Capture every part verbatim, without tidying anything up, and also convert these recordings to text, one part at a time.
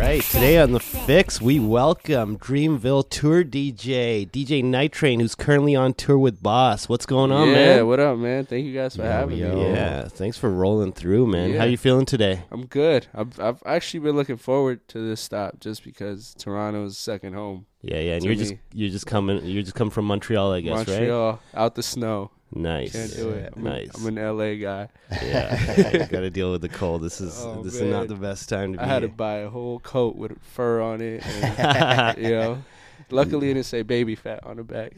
right, today on The Fix, we welcome Dreamville Tour D J, D J Night Train, who's currently on tour with Boss. What's going on, yeah, man? Yeah, what up, man? Thank you guys for yo, having yo. me. Yeah, thanks for rolling through, man. Yeah. How you feeling today? I'm good. I've, I've actually been looking forward to this stop just because Toronto's second home. Yeah, yeah, and to you're me. just you're just coming you're just coming from Montreal, I guess, Montreal, right? out the snow. Nice. Can't do it. I'm, nice. A, I'm an L A guy. Yeah, you got to deal with the cold. This is Oh, this man. is not the best time to be I had to here. buy a whole coat with fur on it. And, you know, luckily it didn't say baby fat on the back.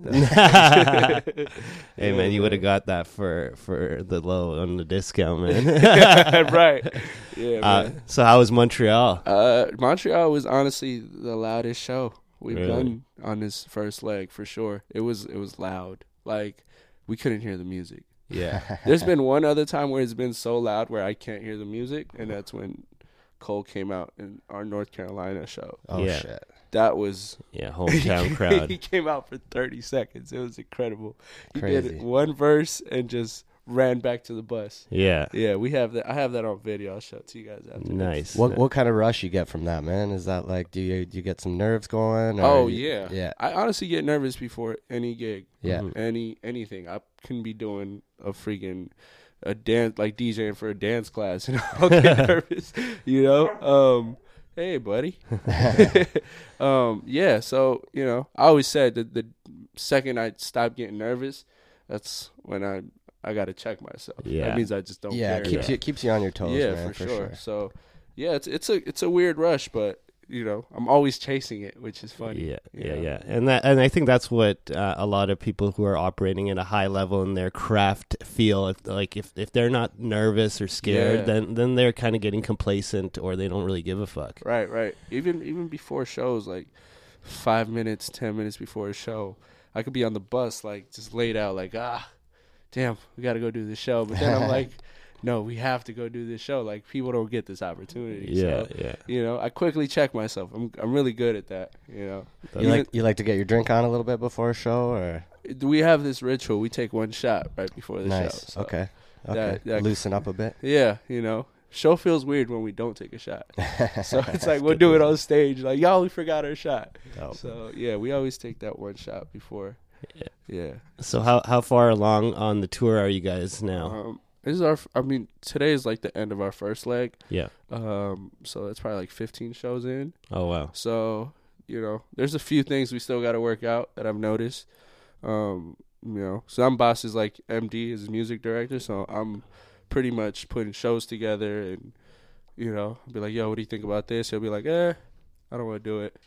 Hey, man, you would have got that for for the low on the discount, man. Right. Yeah, Uh, man. so how was Montreal? Uh, Montreal was honestly the loudest show we've Really? done on this first leg for sure. It was it was loud. Like we couldn't hear the music. Yeah. There's been one other time where it's been so loud where I can't hear the music, and that's when Cole came out in our North Carolina show. Oh, Yeah. shit. That was Yeah, hometown crowd. he came out for thirty seconds. It was incredible. He Crazy. did one verse and just ran back to the bus. Yeah. Yeah, we have that. I have that on video. I'll show it to you guys after. this. Nice. What what kind of rush you get from that, man? Is that like, do you do you get some nerves going? Or Oh you- yeah, yeah, I honestly get nervous before any gig. yeah. Mhm. Any anything. I can be doing a freaking a dance, like DJing for a dance class, and I'll get nervous. You know. Um. Hey, buddy. um. Yeah. So you know, I always said that the second I stop getting nervous, that's when I I got to check myself. Yeah. That means I just don't Yeah, care. it keeps Yeah. you keeps you on your toes, yeah, man, for, for, sure. sure. So, yeah, it's it's a it's a weird rush, but you know, I'm always chasing it, which is funny. Yeah, you yeah, know? yeah, and that, and I think that's what uh, a lot of people who are operating at a high level in their craft feel. If, like if if they're not nervous or scared, Yeah. then then they're kind of getting complacent, or they don't really give a fuck. Right, right. Even even before shows, like five minutes, ten minutes before a show, I could be on the bus, like just laid out, like ah, damn, we got to go do the show. But then I'm like, no, we have to go do this show. Like people don't get this opportunity. Yeah, So, yeah. you know, I quickly check myself. I'm I'm really good at that. You know, You like you like to get your drink on a little bit before a show, or we have this ritual. We take one shot right before the nice? show. So, okay, okay. that- that- Loosen up a bit. Yeah, you know, show feels weird when we don't take a shot. So it's like we'll do it on stage. Like y'all, we forgot our shot. Dope. So yeah, we always take that one shot before. Yeah. Yeah. So how how far along on the tour are you guys now? Um, this is our. f- I mean, today is like the end of our first leg. Yeah. Um, so it's probably like fifteen shows in. Oh wow. So you know, there's a few things we still got to work out that I've noticed. Um, you know, so I'm Boss's like M D, his music director. So I'm pretty much putting shows together, and you know, be like, yo, what do you think about this? He'll be like, eh, I don't want to do it.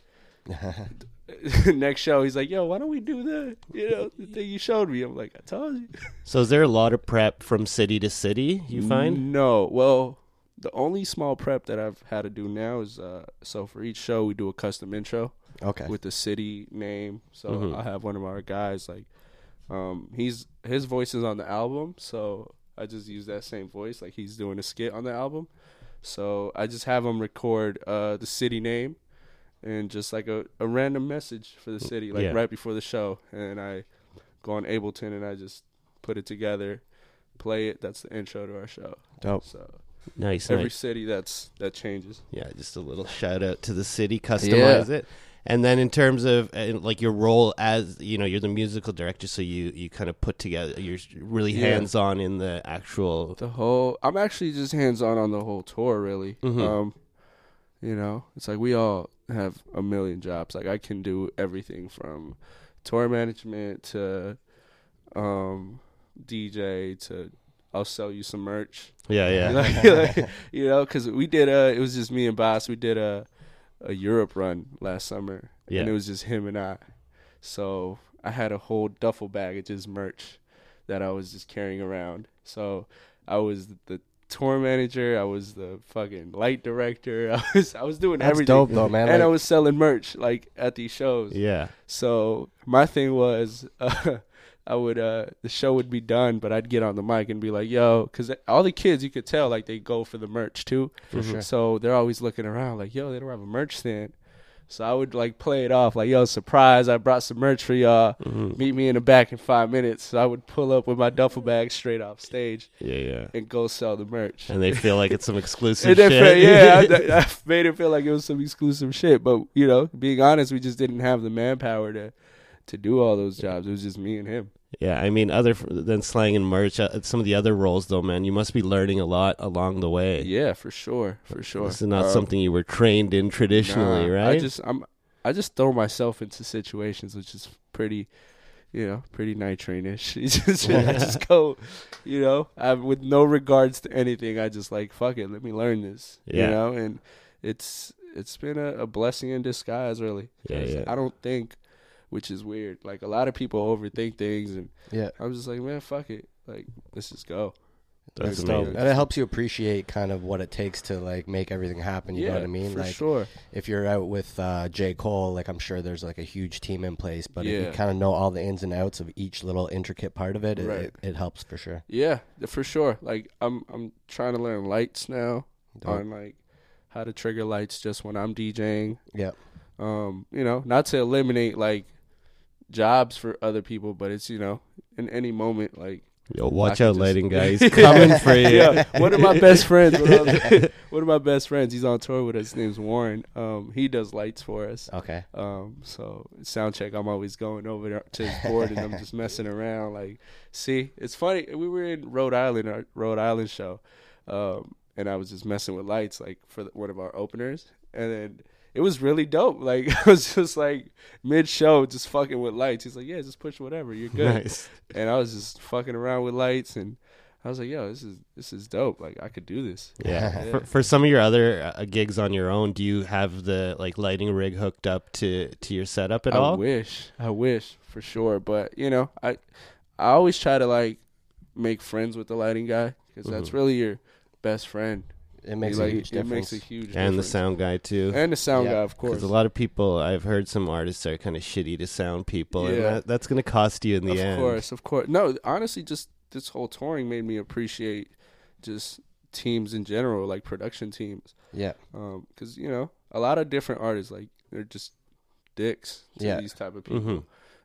Next show, he's like, yo, why don't we do the, you know, the thing you showed me? I'm like, I told you. So is there a lot of prep from city to city? You find? No. Well, the only small prep that I've had to do now is, uh, so for each show, we do a custom intro Okay. with the city name. So Mhm. I have one of our guys, like, um, he's, his voice is on the album. So I just use that same voice. Like he's doing a skit on the album. So I just have him record, uh, the city name. And just like a, a random message for the city, like Yeah. right before the show. And I go on Ableton and I just put it together, play it. That's the intro to our show. Dope. So Nice. every nice. city that's that changes. Yeah, just a little shout out to the city, customize it. And then in terms of uh, like your role as, you know, you're the musical director, so you, you kind of put together, you're really Yeah. hands-on in the actual. The whole I'm actually just hands on on the whole tour, really. Mhm. Um, you know, it's like we all have a million jobs. Like I can do everything from tour management to um, D J to I'll sell you some merch. Yeah, yeah. Like, like, you know, because we did a, it was just me and Boss. We did a, a Europe run last summer, Yeah. and it was just him and I. So I had a whole duffel bag of just merch that I was just carrying around. So I was the tour manager. I was the fucking light director. I was I was doing That's everything. dope though, man. And I Like, was selling merch like at these shows. Yeah. So my thing was, uh, I would uh, the show would be done, but I'd get on the mic and be like, "Yo," because all the kids you could tell like they go for the merch too. For sure. So they're always looking around like, "Yo, they don't have a merch stand." So I would like play it off like, yo, surprise, I brought some merch for y'all. Mm-hmm. Meet me in the back in five minutes. So I would pull up with my duffel bag straight off stage. Yeah, yeah. And go sell the merch. And they feel like it's some exclusive And they shit. felt- yeah, I, I made it feel like it was some exclusive shit. But, you know, being honest, we just didn't have the manpower to to do all those jobs. It was just me and him. Yeah, I mean, other f- than slang and merch, uh, some of the other roles, though, man, you must be learning a lot along the way. Yeah, for sure, for sure. This is not Um, something you were trained in traditionally, nah, right? I just I'm I just throw myself into situations, which is pretty, you know, pretty night trainish. just, I just go, you know, I, with no regards to anything. I just like, fuck it, let me learn this. Yeah. You know, and it's it's been a, a blessing in disguise, really. Yeah, 'Cause yeah. I don't think, which is weird. Like a lot of people overthink things, and Yeah. I'm just like, man, fuck it. Like, let's just go. That's Like, amazing. and it helps you appreciate kind of what it takes to like make everything happen. You yeah, know what I mean? for Like sure. if you're out with uh, J. Cole, like I'm sure there's like a huge team in place. But if Yeah. you kind of know all the ins and outs of each little intricate part of it, it, Right. it, it helps for sure. Yeah, for sure. Like I'm I'm trying to learn lights now Dope. on like how to trigger lights just when I'm DJing. Yeah. Um, you know, not to eliminate like jobs for other people, but it's, you know, in any moment like Yo, watch I out, could just- lighting guy. He's coming for you. yeah, one of my best friends, one of, one of my best friends, he's on tour with us. His name's Warren. Um, he does lights for us. Okay. Um, so sound check, I'm always going over there to his board and I'm just messing around. Like, see, it's funny. We were in Rhode Island, our Rhode Island show, um, and I was just messing with lights, like for the, one of our openers, and then it was really dope. Like, I was just like mid show, just fucking with lights. He's like, "Yeah, just push whatever, you're good." Nice. And I was just fucking around with lights, and I was like, "Yo, this is this is dope. Like, I could do this." Yeah. Yeah. For, for some of your other uh, gigs on your own, do you have the like lighting rig hooked up to to your setup at I all? wish, I wish for sure, but you know, I I always try to like make friends with the lighting guy because that's Mhm. really your best friend. It makes He, a like, huge it difference. makes a huge And difference. the sound guy too. and the sound Yeah. guy, of course. Because a lot of people, I've heard some artists are kind of shitty to sound people, and Yeah. that, that's going to cost you in the of end. course, of course. No, honestly, just this whole touring made me appreciate just teams in general, like production teams. Yeah. Because you know, a lot of different artists, like they're just dicks to Yeah. these type of people. Mhm.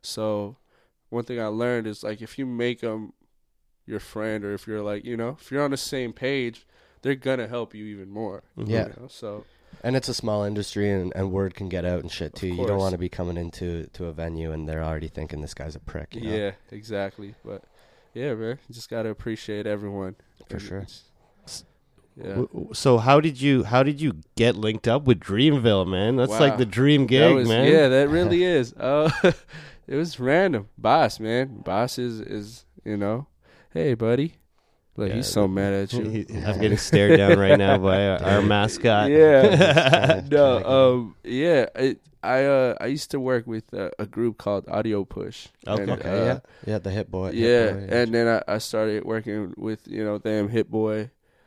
So one thing I learned is like if you make them your friend, or if you're like, you know, if you're on the same page, they're gonna help you even more. Mhm. Yeah. You know? So And it's a small industry, and, and word can get out and shit too. You don't course. want to be coming into to a venue and they're already thinking this guy's a prick. You know? yeah, exactly. But yeah, man, you just gotta appreciate everyone For And sure. it's- Yeah. W- w- So how did you how did you get linked up with Dreamville, man? That's Wow. like the dream gig, That was, man. Yeah, that really is. Uh, it was random. Boss, man. Boss is, is you know, hey, buddy. Like, Yeah, he's so mad at you. He- I'm getting stared down right now by our, our mascot. Yeah. Kinda- no, kinda um, yeah. It, I uh, I used to work with a, a group called Audio Push. Okay. And, Okay, uh, yeah. Yeah, the Hit Boy. Hit yeah, Boy, and then I, I started working with, you know, them Hit Boy.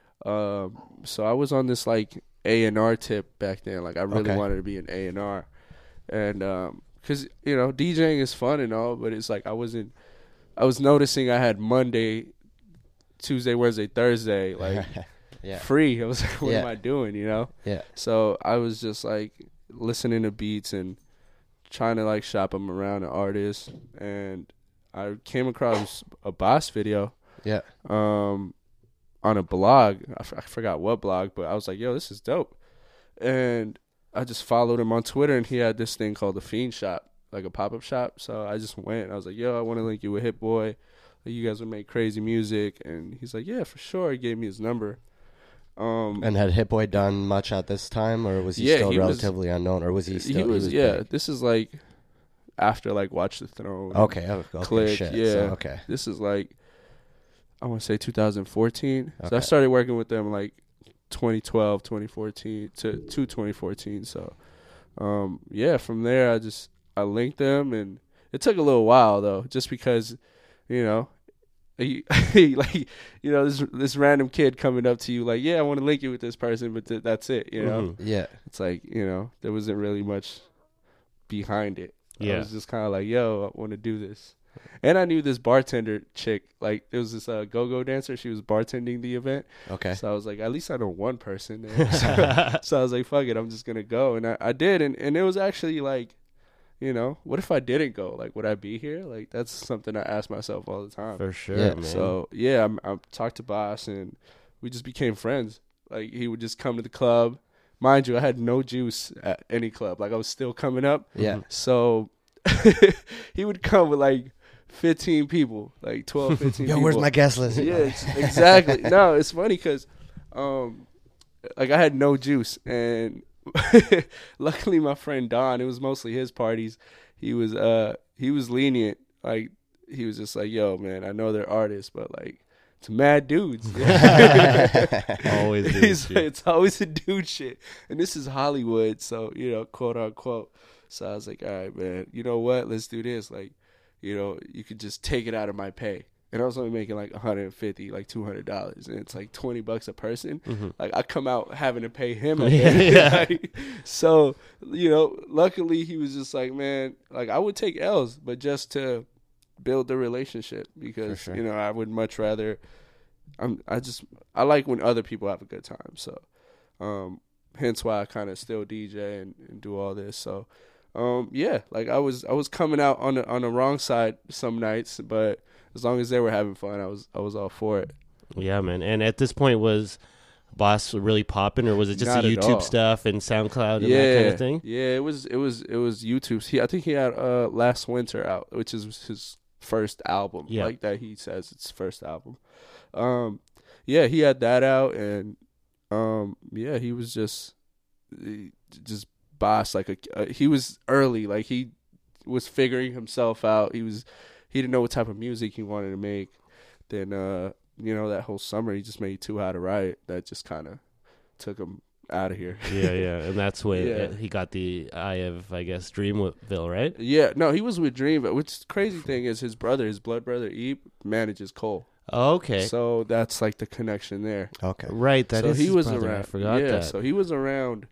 Um, so I was on this like A and R tip back then. Like I really Okay. wanted to be an A and R, and um, cause you know DJing is fun and all, but it's like I wasn't. I was noticing I had Monday, Tuesday, Wednesday, Thursday like yeah. free. I was like, what Yeah. am I doing? You know. Yeah. So I was just like listening to beats and trying to like shop them around an artist, and I came across a Boss video. Yeah. Um, on a blog. I, f- I forgot what blog, but I was like, yo, this is dope. And I just followed him on Twitter, and he had this thing called the Fiend Shop, like a pop-up shop. So I just went. I was like, yo, I want to link you with Hit Boy. You guys would make crazy music. And he's like, yeah, for sure. He gave me his number. Um, And had Hit Boy done much at this time, or was he Yeah, still he was- relatively unknown, or was he still? he was, yeah. big? This is like after like Watch the Throne. Okay. oh, Okay. Click, shit. yeah. So, okay. This is like, I want to say two thousand fourteen. So I Okay. started working with them like twenty twelve, twenty fourteen to, to twenty fourteen. So, um, yeah, from there I just, I linked them, and it took a little while though, just because, you know, he, he, like, you know, this this random kid coming up to you like, yeah, I want to link you with this person, but th- that's it, you know? Mhm. Yeah. It's like, you know, there wasn't really much behind it. I Yeah. was just kind of like, yo, I want to do this. And I knew this bartender chick. Like, there was this uh, go-go dancer. She was bartending the event. Okay. So I was like, at least I know one person there. so, so I was like, fuck it, I'm just going to go. And I, I did. And, and it was actually like, you know, what if I didn't go? Like, would I be here? Like, that's something I ask myself all the time. For sure, Yeah. man. So, yeah, I'm, I talked to Boss, and we just became friends. Like, he would just come to the club. Mind you, I had no juice at any club. Like, I was still coming up. Yeah. So he would come with, like, fifteen people, like twelve, fifteen Yo, people. where's my guest list? Yeah, it's- exactly. No, it's funny because, um, like, I had no juice. And luckily my friend Don, it was mostly his parties. He was, uh, he was lenient. Like, he was just like, yo, man, I know they're artists, but, like, it's mad dudes. Always dude He's shit. like, it's always a dude shit. And this is Hollywood, so, you know, quote unquote. So I was like, all right, man, you know what? Let's do this. Like, you know, you could just take it out of my pay. And I was only making like one hundred fifty, like two hundred dollars. And it's like twenty bucks a person. Mm-hmm. Like, I come out having to pay him. At the end. Yeah. Like, so, you know, luckily he was just like, man, like, I would take L's, but just to build the relationship, because, For sure. you know, I would much rather, I'm, I just, I like when other people have a good time. So, um, hence why I kind of still D J and, and do all this. So, um, yeah, like I was, I was coming out on the, on the wrong side some nights, but as long as they were having fun, I was, I was all for it. Yeah, man. And at this point, was Boss really popping, or was it just Not the at YouTube all. stuff and SoundCloud and yeah, that kind of thing? Yeah, it was, it was, it was YouTube. He, I think he had uh Last Winter out, which is his first album. Yeah. Like that, he says it's first album. Um, yeah, he had that out, and um, yeah, he was just, he- just Boss. Like a, uh, he was early. Like he was figuring himself out. He was, he didn't know what type of music he wanted to make. Then, uh, you know, that whole summer he just made Too High to Riot. That just kind of took him out of here. Yeah, yeah. And that's when Yeah. uh, he got the eye of, I guess, Dreamville, right? Yeah, no, he was with Dreamville. Which crazy thing is, his brother, his blood brother, Ebe, manages Cole. Oh, okay. So that's like the connection there. Okay. Right, that so is he his was brother. around. I forgot yeah, that. so he was around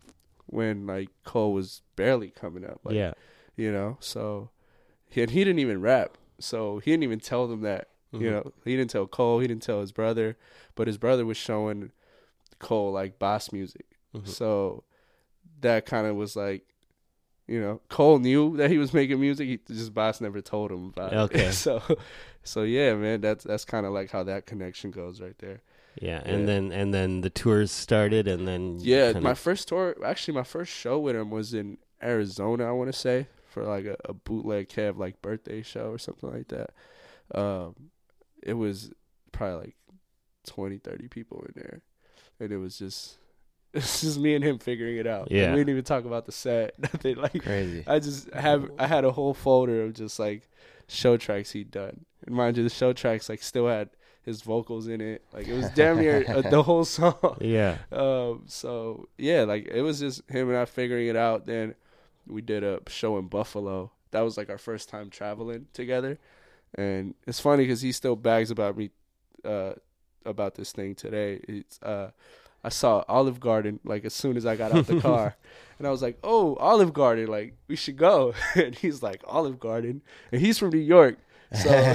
when like Cole was barely coming up. Like, yeah. you know. So he and he didn't even rap. So he didn't even tell them that. Mm-hmm. You know, he didn't tell Cole. He didn't tell his brother. But his brother was showing Cole like Boss music. Mhm. So that kind of was like, you know, Cole knew that he was making music. He just Boss never told him about Okay. it. So, so yeah, man, that's that's kind of like how that connection goes right there. Yeah, and Yeah. then and then the tours started, and then you Yeah, kinda- my first tour, actually, my first show with him was in Arizona. I want to say for like a, a bootleg Kev like birthday show or something like that. Um, it was probably like twenty, thirty people in there, and it was just. It's just me and him figuring it out. Yeah. Like, we didn't even talk about the set. Nothing. Like Crazy. I just have I had a whole folder of just like show tracks he'd done. And mind you, the show tracks like still had his vocals in it. Like it was damn near uh, the whole song. yeah, Um. So yeah, like it was just him and I figuring it out. Then we did a show in Buffalo. That was like our first time traveling together. And it's funny because he still bags about me, uh, about this thing today. It's uh. I saw Olive Garden like as soon as I got out the car, and I was like, "Oh, Olive Garden! Like we should go." And he's like, "Olive Garden," and he's from New York, so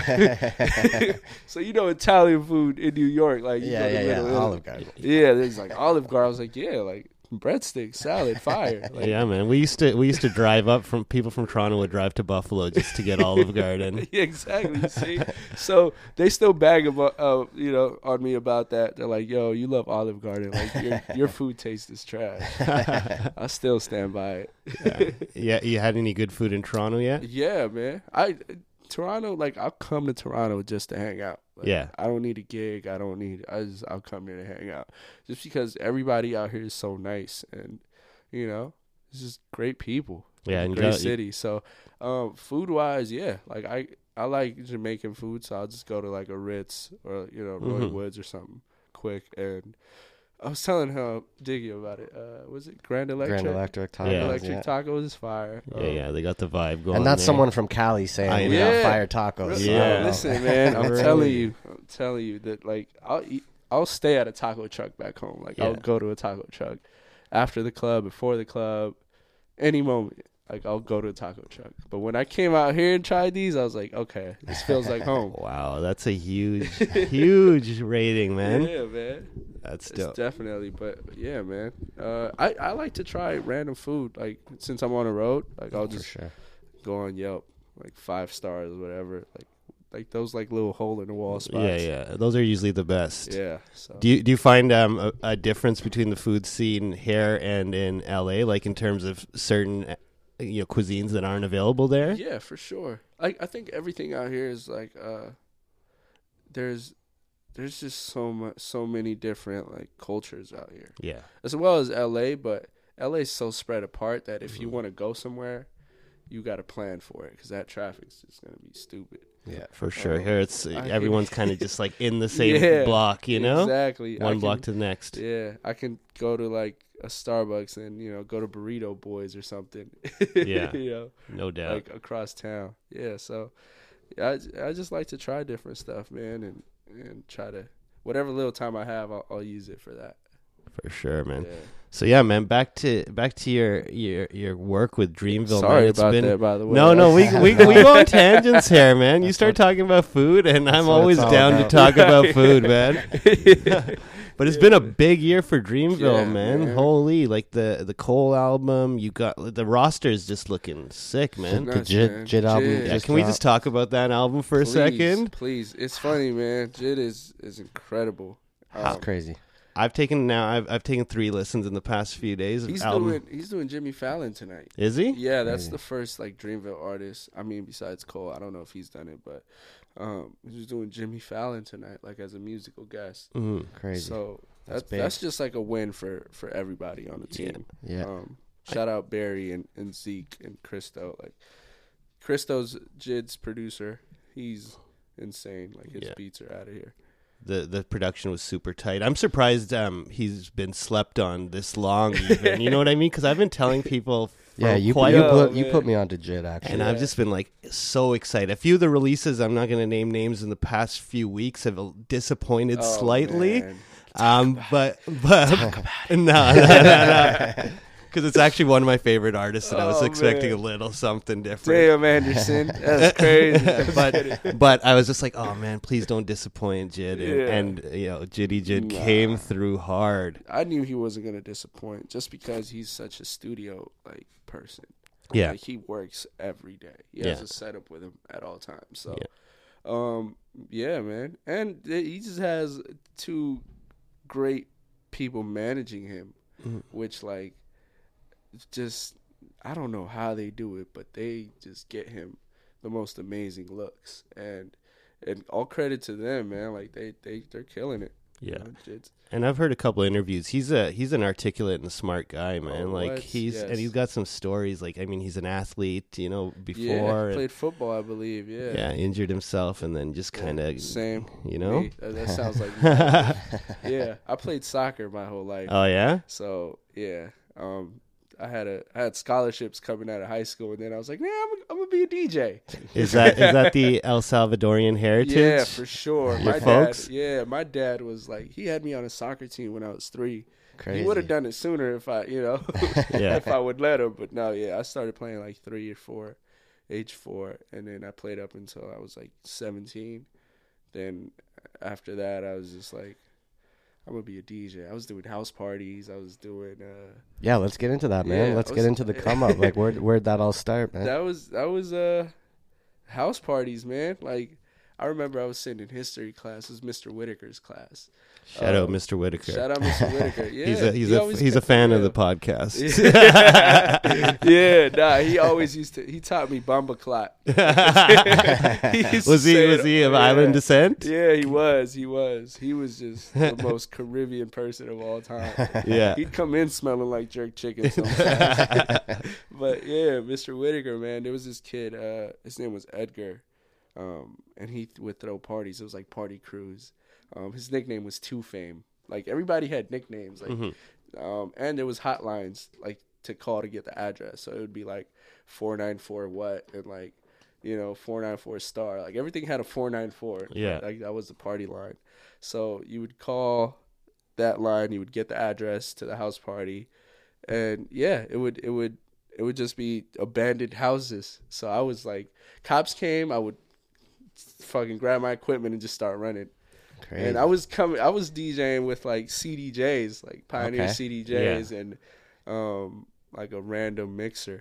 so you know Italian food in New York, like you Yeah, go to yeah, yeah. Little Italy. Olive Garden. Yeah, he's like Olive Garden. I was like, "Yeah, like breadsticks, salad, fire." Like, yeah, man. We used to we used to drive up from people from Toronto would drive to Buffalo just to get Olive Garden. Yeah, exactly. You see, so they still bag about, uh, you know, on me about that. They're like, "Yo, you love Olive Garden. Like your your food taste is trash." I still stand by it. yeah. yeah, you had any good food in Toronto yet? Yeah, man. I Toronto, like I'll come to Toronto just to hang out. Like, Yeah. I don't need a gig. I don't need. I just I'll come here to hang out, just because everybody out here is so nice, and you know, it's just great people. Yeah, and great go- city. So, um, food wise, yeah, like I I like Jamaican food, so I'll just go to like a Ritz or you know Roy Mhm. Woods or something quick. And I was telling her Diggy about it. Uh, was it Grand Electric? Grand Electric tacos. Yeah. Electric yeah. Tacos is fire. Yeah, Um, yeah, they got the vibe going. And that's there. someone from Cali saying I we know. got fire tacos. Really? Yeah. Oh, listen, man, I'm Really? telling you, I'm telling you that like I'll eat, I'll stay at a taco truck back home. Like I'll Yeah. go to a taco truck after the club, before the club, any moment. like I'll go to a taco truck. But when I came out here and tried these, I was like, okay, this feels like home. Wow, that's a huge, huge rating, man. Yeah, man. That's It's dope. definitely, but yeah, man. Uh, I I like to try random food. Like since I'm on the road, like I'll For just sure. go on Yelp, like five stars, or whatever. Like like those like little hole in the wall spots. Yeah, yeah. Those are usually the best. Yeah. So. Do you do you find um, a, a difference between the food scene here and in L A, like in terms of certain uh, you know cuisines that aren't available there? Yeah, for sure. Like I think everything out here is like uh, there's there's just so much, so many different like cultures out here, Yeah. as well as L A. But L A is so spread apart that if Mm-hmm. you want to go somewhere, you got to plan for it because that traffic's just gonna be stupid. Yeah. For sure. Oh, Here it's I hate- everyone's kind of just like in the same Yeah, block, you know? Exactly. I One can- block to the next. Yeah, I can go to like a Starbucks and you know go to Burrito Boys or something. Yeah. you know, No doubt. like across town. Yeah, so yeah, I I just like to try different stuff, man, and and try to whatever little time I have, I'll, I'll use it for that. For sure, man. Yeah. So yeah, man, back to back to your your your work with Dreamville. Sorry man. It's about been, that, by the way. No, no, we we we go on tangents here, man. You start talking about food, and I'm what always it's all down about. to talk about food, man. But it's been a big year for Dreamville, Yeah, man. man. Holy, like the the Cole album, you got the roster is just looking sick, man. Nuts, Jid- man. Jid album Jid. Yeah, just can we dropped. just talk about that album for Please, a second? Please, it's funny, man. Jid is is incredible. It's Um, crazy. I've taken now. I've I've taken three listens in the past few days. Of He's album. doing he's doing Jimmy Fallon tonight. Is he? Yeah, that's Crazy. the first like Dreamville artist. I mean, besides Cole, I don't know if he's done it, but um, he's doing Jimmy Fallon tonight, like as a musical guest. Mhm. Crazy. So That's that's big. that's just like a win for for everybody on the Yeah. team. yeah. Um, shout out Barry and, and Zeke and Christo. Like Christo's Jid's producer. He's insane. Like his Yeah. beats are out of here. The the production was super tight. I'm surprised um he's been slept on this long. Even you know what I mean? Because I've been telling people. For yeah, you quite you Yo, put you man. put me onto Jid actually. And I've Yeah. just been like so excited. A few of the releases, I'm not going to name names, in the past few weeks have disappointed Oh, slightly. man. Um, but but no, no, no, no, because it's actually one of my favorite artists, and I was Oh, expecting man. a little something different. Damn, Anderson, that's crazy. but but I was just like, oh man, please don't disappoint Jid, and, Yeah. and you know, Jiddy Jid Nah. came through hard. I knew he wasn't gonna disappoint just because he's such a studio like person. Yeah, Like he works every day. He has Yeah. a setup with him at all times. So, Yeah. um, yeah, man, and th- he just has two great people managing him, Mhm. which like just I don't know how they do it, but they just get him the most amazing looks, and and all credit to them, man. Like they they they're killing it. you Yeah. know, it's- and I've heard a couple interviews. He's a he's an articulate and smart guy, man. Oh, like what? he's Yes. and he's got some stories. Like I mean, he's an athlete, you know, before yeah, and- played football, I believe. Yeah, yeah, injured himself and then just Yeah, kind of same. you know. Me. That, that sounds like yeah. I played soccer my whole life, Oh yeah. so yeah. Um, I had a I had scholarships coming out of high school, and then I was like, nah, I'm, I'm gonna be a D J. Is that is that the El Salvadorian heritage? Yeah, for sure. Your my folks? dad, yeah, my dad was like, he had me on a soccer team when I was three. Crazy. He would have done it sooner if I, you know, Yeah. if I would let him. But no, yeah, I started playing like three or four, age four, and then I played up until I was like seventeen. Then after that, I was just like, I'm gonna be a D J. I was doing house parties. I was doing. Uh, Yeah, let's get into that, man. Yeah, let's I get was- into the come up. Like, where where'd that all start, man? that was that was uh, house parties, man. Like I remember I was sitting in history class. It was Mister Whitaker's class. Shout out Um, Mister Whitaker. Shout out Mister Whitaker. Yeah, he's a he's he a always he's a kept it fan of real. the podcast. yeah, nah, he always used to. He taught me Bamba Clot. used was to he say was it- he of yeah. island descent? Yeah, he was. He was. He was just the most Caribbean person of all time. Yeah. He'd come in smelling like jerk chicken sometimes. But yeah, Mister Whitaker, man, there was this kid. Uh, his name was Edgar, um, and he th- would throw parties. It was like party crews. Um, his nickname was Two Fame. Like everybody had nicknames. Like, Mhm. um, and there was hotlines like to call to get the address. So it would be like four nine four what and like, you know, four nine four star. Like everything had a four nine four. Yeah. Like that was the party line. So you would call that line, you would get the address to the house party, and yeah, it would it would it would just be abandoned houses. So I was like, cops came, I would fucking grab my equipment and just start running. Crazy. And I was coming, I was DJing with like C D Js, like Pioneer Okay. C D Js, yeah. and um, like a random mixer.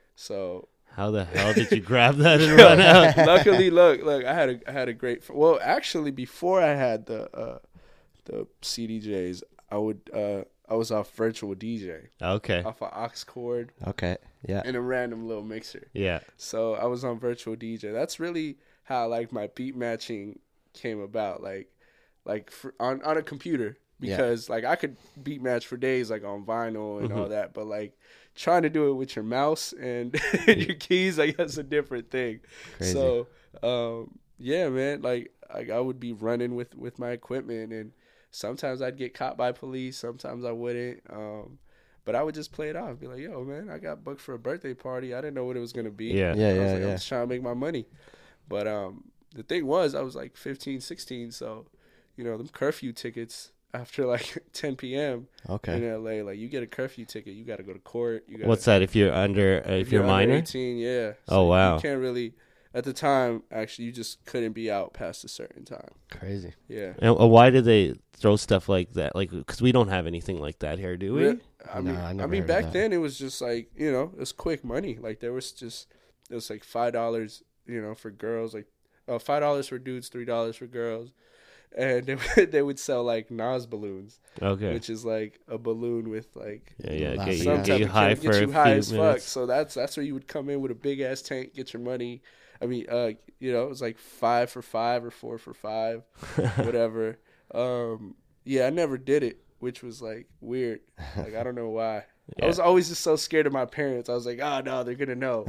So how the hell did you grab that and run out? Luckily, look, look, I had a, I had a great. Well, actually, before I had the uh, the C D Js, I would, uh, I was off virtual D J. Okay. Off an aux cord. Okay. Yeah. And a random little mixer. Yeah. So I was on virtual D J. That's really how like my beat matching came about. Like. Like for, on on a computer because yeah. like I could beat match for days like on vinyl and mm-hmm. all that, but like trying to do it with your mouse and your keys, like that's a different thing. Crazy. So um, yeah, man, like, like I would be running with, with my equipment, and sometimes I'd get caught by police, sometimes I wouldn't. Um, but I would just play it off, be like, "Yo, man, I got booked for a birthday party. I didn't know what it was gonna be. Yeah, yeah, I yeah, was like, yeah. I'm just trying to make my money." But um, the thing was, I was like fifteen, sixteen, so. You know, them curfew tickets after like ten p.m. Okay. in L A, like you get a curfew ticket, you got to go to court. You gotta, What's that? If you're under, uh, if, if you're, you're minor, under eighteen, yeah. So oh wow. You can't really. At the time, actually, you just couldn't be out past a certain time. Crazy. Yeah. And uh, why did they throw stuff like that? Like, because we don't have anything like that here, do we? Re- I mean, no, I, I never mean, heard back of that. then it was just like, you know, it was quick money. Like there was just it was like five dollars, you know, for girls, like uh, five dollars for dudes, three dollars for girls. And they would, they would sell like Nas balloons, okay, which is like a balloon with like yeah, yeah, get you, some get you type high of for get you a high few as minutes. fuck. So that's that's where you would come in with a big ass tank, get your money. I mean, uh, you know, it was like five for five or four for five, whatever. Um, yeah, I never did it, which was like weird. Like I don't know why. Yeah. I was always just so scared of my parents. I was like, oh, no, they're going to know.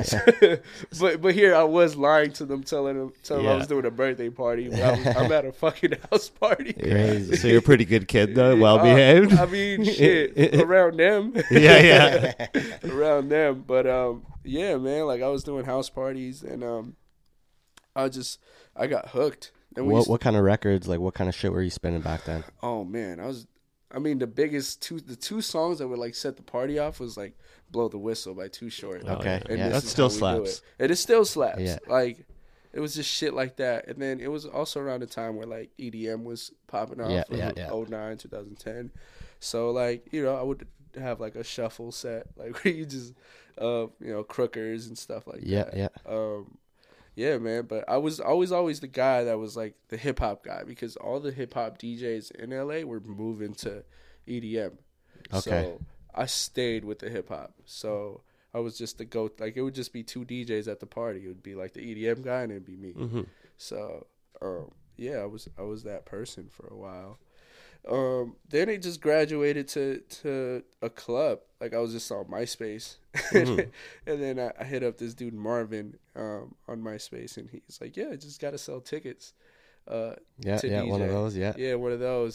but but here I was lying to them, telling them, telling yeah. them I was doing a birthday party. But I was, I'm at a fucking house party. Crazy. So you're a pretty good kid, though, well-behaved? Uh, I mean, shit, around them. Yeah, yeah. Around them. But, um, yeah, man, like I was doing house parties, and um, I just, I got hooked. And we what used to, what kind of records, like what kind of shit were you spinning back then? Oh, man, I was... I mean, the biggest two, the two songs that would like set the party off was like "Blow the Whistle" by Too Short. Okay, and yeah, that still slaps. It. it is still slaps. Yeah. Like it was just shit like that. And then it was also around the time where like E D M was popping off. Yeah, in yeah, yeah. oh nine, twenty ten. So like you know, I would have like a shuffle set, like where you just, uh, you know, crookers and stuff like yeah, that. Yeah, yeah. Um, yeah, man. But I was always, always the guy that was like the hip hop guy because all the hip hop D Js in L A were moving to E D M. Okay. So I stayed with the hip hop. So I was just the goat. Like it would just be two D Js at the party. It would be like the E D M guy and it'd be me. Mm-hmm. So um, yeah, I was I was that person for a while. Um, then it just graduated to, to a club. Like I was just on MySpace, mm-hmm. and then I, I hit up this dude Marvin um, on MySpace, and he's like, "Yeah, I just gotta sell tickets." Uh, yeah, to yeah, D J. one of those, yeah, yeah, one of those.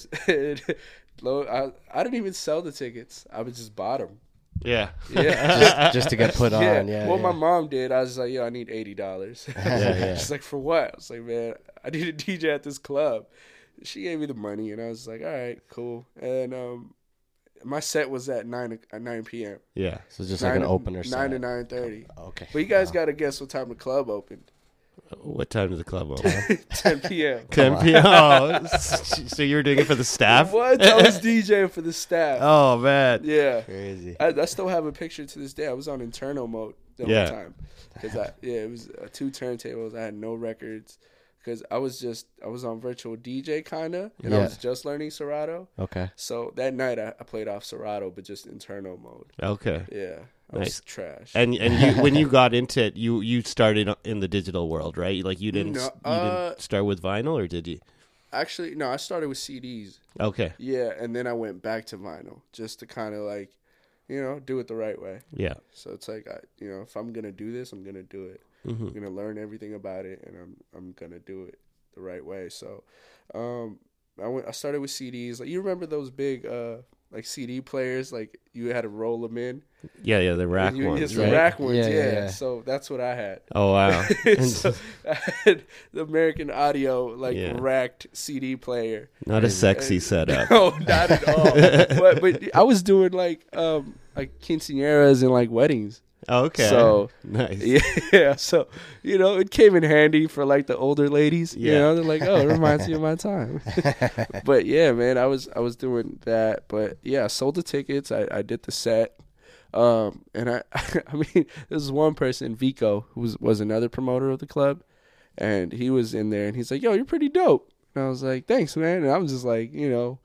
I I didn't even sell the tickets. I would just bought them. Yeah, yeah, just, just to get put on. Yeah, yeah well, yeah. my mom did. I was like, "Yo, I need eighty dollars." yeah, yeah. She's like, "For what?" I was like, "Man, I need a D J at this club." She gave me the money, and I was like, "All right, cool." And um, my set was at nine at nine p.m. Yeah, so just like an opener set. Nine to nine thirty. Okay, but you guys wow. got to guess what time the club opened. What time did the club open? ten p.m. ten p.m. Oh, so you were doing it for the staff? What? I was DJing for the staff. Oh man, yeah, crazy. I, I still have a picture to this day. I was on internal mode the yeah. whole time because I yeah it was uh, two turntables. I had no records because I was just I was on virtual D J kinda and yeah. I was just learning Serato. Okay. So that night I, I played off Serato but just internal mode. Okay. Yeah. I Nice. was trash. And and you, when you got into it, you you started in the digital world, right? Like you didn't No, you uh, didn't start with vinyl, or did you? Actually, no. I started with C Ds. Okay. Yeah, and then I went back to vinyl just to kind of like, you know, do it the right way. Yeah. So it's like, I, you know, if I'm gonna do this, I'm gonna do it. Mm-hmm. I'm gonna learn everything about it, and I'm I'm gonna do it the right way. So, um, I went. I started with C Ds. Like you remember those big uh like C D players? Like you had to roll them in. Yeah, yeah, the rack you, ones. It's right? the rack ones. Yeah, Yeah, yeah, yeah. So that's what I had. Oh wow. So I had the American Audio like Yeah. racked C D player. Not a sexy setup. No, not at all. but but I was doing like um like quinceañeras and like weddings. Okay. So nice. Yeah. So you know, it came in handy for like the older ladies. Yeah. You know, they're like, oh, it reminds me of my time. But yeah, man, I was I was doing that. But yeah, I sold the tickets. I, I did the set. Um, and I I mean, this is one person, Vico, who was was another promoter of the club, and he was in there, and he's like, yo, you're pretty dope. And I was like, thanks, man. And I'm just like, you know,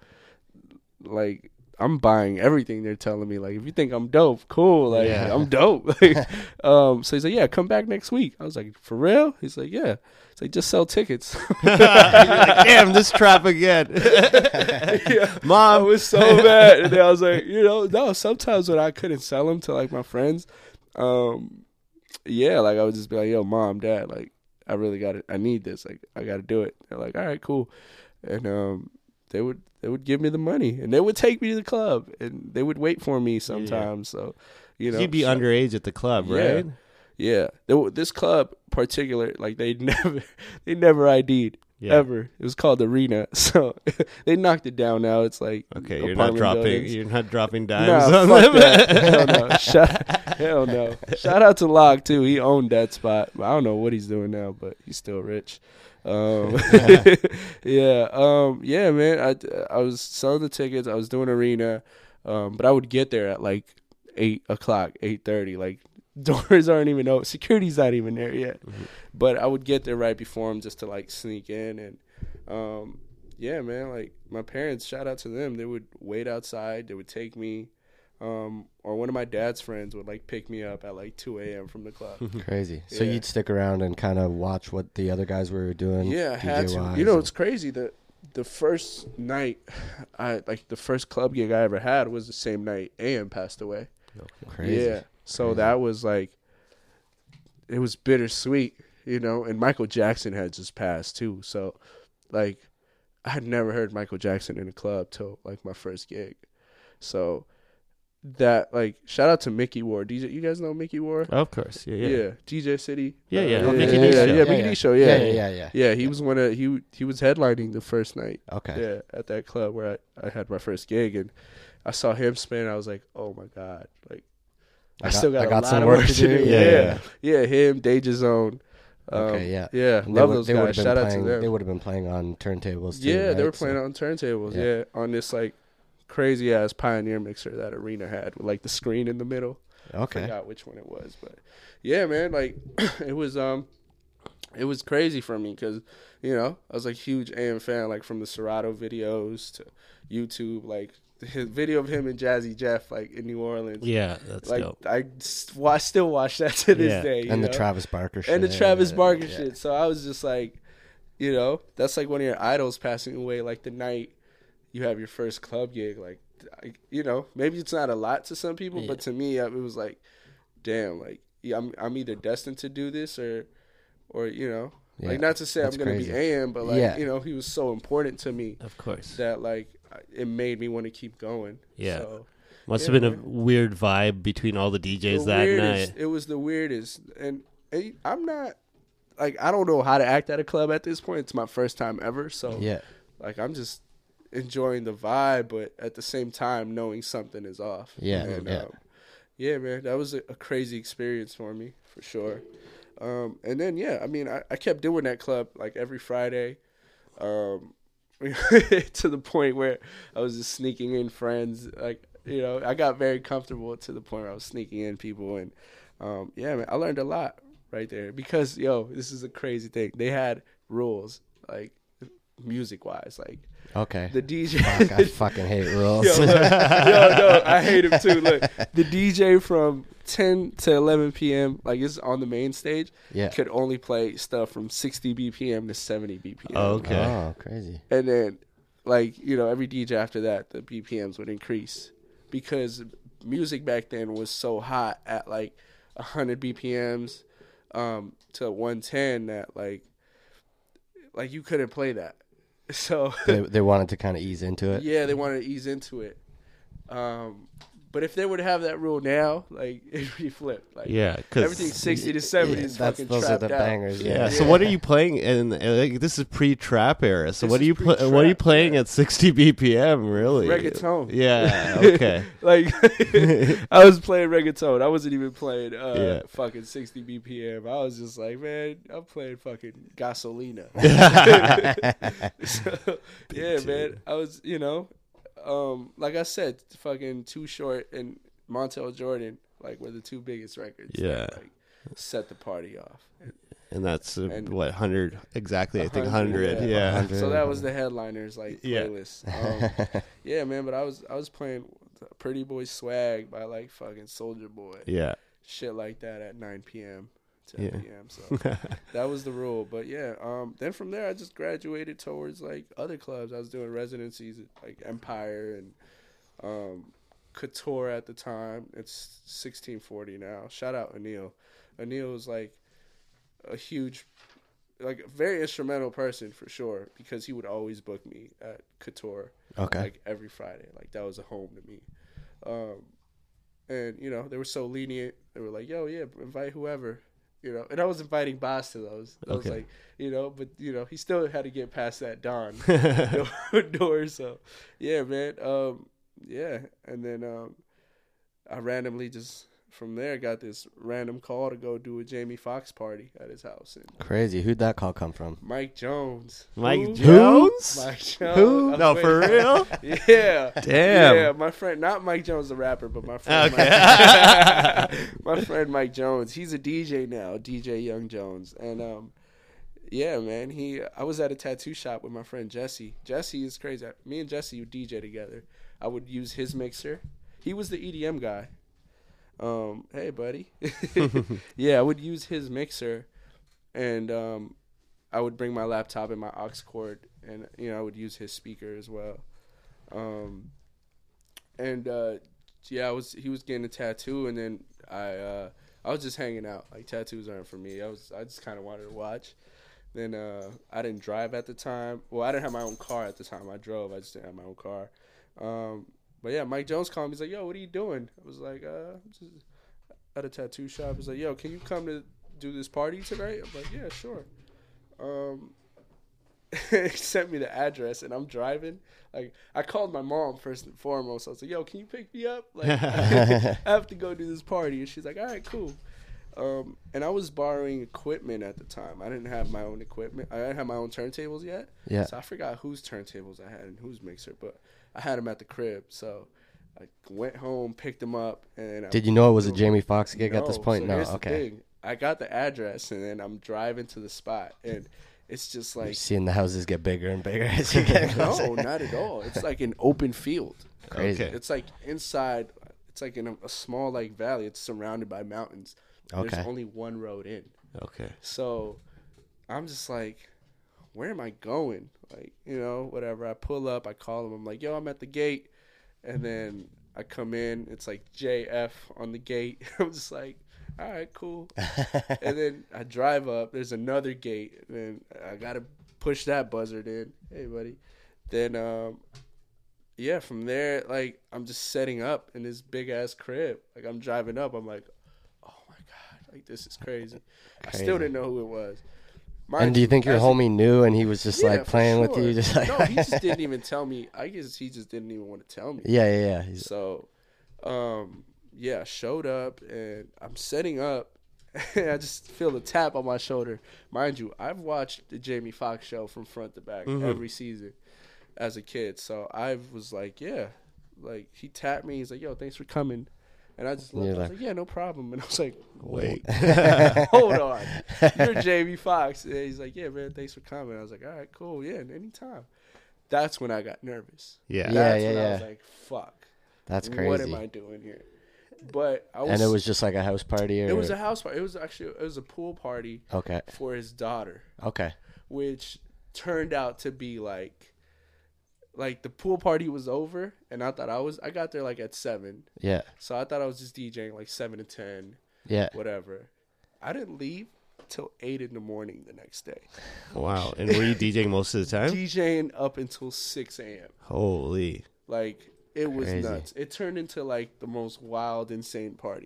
like. I'm buying everything they're telling me. Like, if you think I'm dope, cool. Like, Yeah. I'm dope. Like, um, so he's like, yeah, come back next week. I was like, for real? He's like, yeah. It's like, just sell tickets. You're like, damn, this trap again. Yeah. Mom. I was so mad. And then I was like, you know, no, sometimes when I couldn't sell them to, like, my friends, um, yeah, like, I would just be like, yo, mom, dad, like, I really got it. I need this. Like, I got to do it. They're like, all right, cool. And um, they would they would give me the money, and they would take me to the club, and they would wait for me sometimes. Yeah. So, you know, you'd be so, underage at the club, yeah, right? Yeah. There, this club particular, like they never they never I D'd. Yeah. Ever. It was called Arena. So they knocked it down now. It's like okay, you're not dropping buildings. You're not dropping dimes nah, on fuck them. That. Hell no. Shout, hell no. Shout out to Locke too. He owned that spot. I don't know what he's doing now, but he's still rich. Um, yeah. Um, yeah, man. I, I was selling the tickets. I was doing Arena. Um, but I would get there at like eight o'clock, eight thirty. Like doors aren't even open. Security's not even there yet. Mm-hmm. But I would get there right before him just to like sneak in. And um, yeah, man, like my parents, shout out to them. They would wait outside. They would take me. Um, or one of my dad's friends would like pick me up at like two a.m. from the club. Crazy. So Yeah. you'd stick around and kind of watch what the other guys were doing. Yeah, I had to. D J-wise You know, and- it's crazy that the first night, I like the first club gig I ever had was the same night A M passed away. Crazy. Yeah, so Crazy. that was like, it was bittersweet, you know. And Michael Jackson had just passed too, so like, I had never heard Michael Jackson in a club till like my first gig, so. That like shout out to Mickey Ward. D J, you guys know Mickey Ward? Of course, yeah, yeah, Yeah, D J City. yeah, yeah. Uh, Oh, yeah, Mickey yeah, D yeah, show. yeah, Yeah, Mickey yeah. D show. Yeah, Yeah, yeah, yeah, yeah. Yeah, he was one of he he was headlining the first night. Okay. Yeah, at that club where I, I had my first gig, and I saw him spin. I was like, oh my god, like I, I got- still got, I got a lot some of work work to to do. do. Yeah, Yeah, yeah. yeah, yeah him, Danger Zone. Um, Okay, yeah. yeah, And they love would- those they would've guys. been Shout playing, out to them. They would have been playing on turntables too. Yeah, right? they were So- playing on turntables. Yeah. Yeah. on this like crazy ass Pioneer mixer that Arena had with like the screen in the middle. I Okay. forgot which one it was, but yeah, man, like it was um, it was crazy for me because you know I was like huge A M fan, like from the Serato videos to YouTube, like his video of him and Jazzy Jeff, like in New Orleans. Yeah, that's like dope. I s- wa- still watch that to this Yeah. day. You And know? the Travis Barker shit. and the Travis Barker Yeah. shit. So I was just like, you know, that's like one of your idols passing away, like the night you have your first club gig. Like, I, you know, maybe it's not a lot to some people, Yeah. but to me, it was like, damn, like yeah, I'm I'm either destined to do this or, or you know, Yeah. like not to say That's I'm gonna crazy. be A M, but like Yeah. you know, he was so important to me Of course. that like it made me want to keep going. Yeah. So, Must yeah, have been man. a weird vibe between all the D Js the that weirdest, night. It was the weirdest, and, and I'm not like I don't know how to act at a club at this point. It's my first time ever, so Yeah. like I'm just enjoying the vibe, but at the same time knowing something is off. Yeah, and, yeah. Um, yeah, man, that was a, a crazy experience for me for sure. Um, and then yeah, I mean, I, I kept doing that club like every Friday. Um, to the point where I was just sneaking in friends. Like, you know, I got very comfortable to the point where I was sneaking in people. And, um, yeah, man, I learned a lot right there. Because, yo, this is a crazy thing. They had rules, like, music-wise. Like, Okay. the D J... Fuck, I fucking hate rules. Yo, look, yo, no, I hate him too. Look, the D J from ten to eleven p.m., like it's on the main stage, Yeah. could only play stuff from sixty B P M to seventy B P M. Oh, okay. Oh, crazy. And then, like, you know, every D J after that, the B P Ms would increase because music back then was so hot at like one hundred B P Ms um, to one ten that, like, like you couldn't play that. So They, they wanted to kind of ease into it. yeah, they wanted to ease into it. Um, But if they were to have that rule now, like it'd be flipped. Like Yeah, because everything sixty to seventy Yeah, is that's fucking those are trapped the out. bangers. yeah. Yeah. So what are you playing? And uh, like, this is pre-trap era. So This what are is you pl- pre-trap, what are you playing yeah. at sixty B P M? Really? Reggaeton. Yeah. Okay. Like I was playing reggaeton. I wasn't even playing uh, Yeah. fucking sixty B P M. I was just like, man, I'm playing fucking Gasolina. So, yeah, man. I was, you know, um, like I said, fucking Too Short and Montel Jordan, like, were the two biggest records. that, Yeah. like, set the party off. And And that's uh, And- what hundred exactly? I think one hundred, hundred. yeah. Yeah. one hundred. so that was the headliners, like Yeah. playlist. Um, yeah, man. But I was I was playing Pretty Boy Swag by like fucking Soulja Boy, Yeah. shit like that at nine p.m. ten Yeah. p.m. So that was the rule. But yeah, um, then from there I just graduated towards like other clubs. I was doing residencies at like Empire and um, Couture at the time. It's sixteen forty now. Shout out Anil. Anil was like a huge, like a very instrumental person for sure, because he would always book me at Couture. Okay. Like every Friday. Like that was a home to me. Um, and you know, they were so lenient. They were like, yo, yeah, invite whoever. You know, and I was inviting Boss to those. I was Okay. like, you know, but you know, he still had to get past that Don door, door. So yeah, man. Um, yeah. And then um I randomly just from there got this random call to go do a Jamie Foxx party at his house. And Crazy. Who'd that call come from? Mike Jones. Mike Who? Jones? Mike Jones. Who? I was No, for waiting- real? Yeah. Damn. Yeah, my friend, not Mike Jones, the rapper, but my friend, Okay. Mike, my friend Mike Jones. He's a D J now, D J Young Jones, and um, yeah, man. He, I was at a tattoo shop with my friend Jesse. Jesse is crazy. Me and Jesse would D J together. I would use his mixer. He was the E D M guy. Um, hey, buddy. Yeah, I would use his mixer, and um, I would bring my laptop and my aux cord, and you know, I would use his speaker as well. Um, and uh, yeah, I was he was getting a tattoo, and then I uh, I was just hanging out. Like tattoos aren't for me. I was I just kind of wanted to watch. Then uh, I didn't drive at the time. Well, I didn't have my own car at the time. I drove. I just didn't have my own car. Um, but yeah, Mike Jones called me. He's like, "Yo, what are you doing?" I was like, "Uh, I'm just at a tattoo shop." He's like, "Yo, can you come to do this party tonight?" I'm like, "Yeah, sure." Um, he sent me the address, and I'm driving. Like, I called my mom first and foremost. I was like, "Yo, can you pick me up? Like, I have to go do this party." And she's like, "All right, cool." Um, and I was borrowing equipment at the time. I didn't have my own equipment. I didn't have my own turntables yet. Yeah. So I forgot whose turntables I had and whose mixer, but I had them at the crib. So I went home, picked them up, and I Did you know it was a Jamie Foxx gig at this no, point? so No. here's the Okay. thing. I got the address, and then I'm driving to the spot, and it's just You're like, seeing the houses get bigger and bigger as you get closer. no, not at all. It's like an open field. Crazy. Okay. It's like inside. It's like in a, a small like valley. It's surrounded by mountains. Okay. There's only one road in. Okay. So I'm just like, where am I going? Like, you know, whatever. I pull up, I call him. I'm like, yo, I'm at the gate. And then I come in. It's like J F on the gate. I'm just like, all right, cool. And then I drive up. There's another gate. And then I got to push that buzzard in. Hey, buddy. Then, um, yeah, from there, like, I'm just setting up in this big-ass crib. Like, I'm driving up. I'm like, oh, my God. Like, this is crazy. I Crazy. still didn't know who it was. Mind And do you think your as a- homie knew and he was just Yeah, like for playing with sure. you? Just like No, he just didn't even tell me. I guess he just didn't even want to tell me. Yeah, yeah, yeah. He's, So, um, yeah, I showed up and I'm setting up. And I just feel the tap on my shoulder. Mind you, I've watched the Jamie Foxx show from front to back Mhm. every season as a kid. So I was like, yeah. Like, he tapped me. He's like, yo, thanks for coming. And I just looked. You're I was like- like, yeah, no problem. And I was like, Wait. hold on. You're Jamie Foxx. And he's like, yeah, man, thanks for coming. I was like, all right, cool. Yeah, anytime. That's when I got nervous. Yeah. Yeah, That's yeah, when I was yeah. like, fuck. That's What crazy. am I doing here? But I was. And it was just like a house party, or It was a house party. It was actually it was a pool party okay, for his daughter, okay, which turned out to be like, like the pool party was over, and I thought I was. I got there like at seven, yeah, so I thought I was just DJing like seven to ten, yeah. whatever. I didn't leave till eight in the morning the next day. Wow. And were you DJing most of the time? DJing up until six a.m. Holy. Like It was Crazy. nuts. It turned into like the most wild, insane party.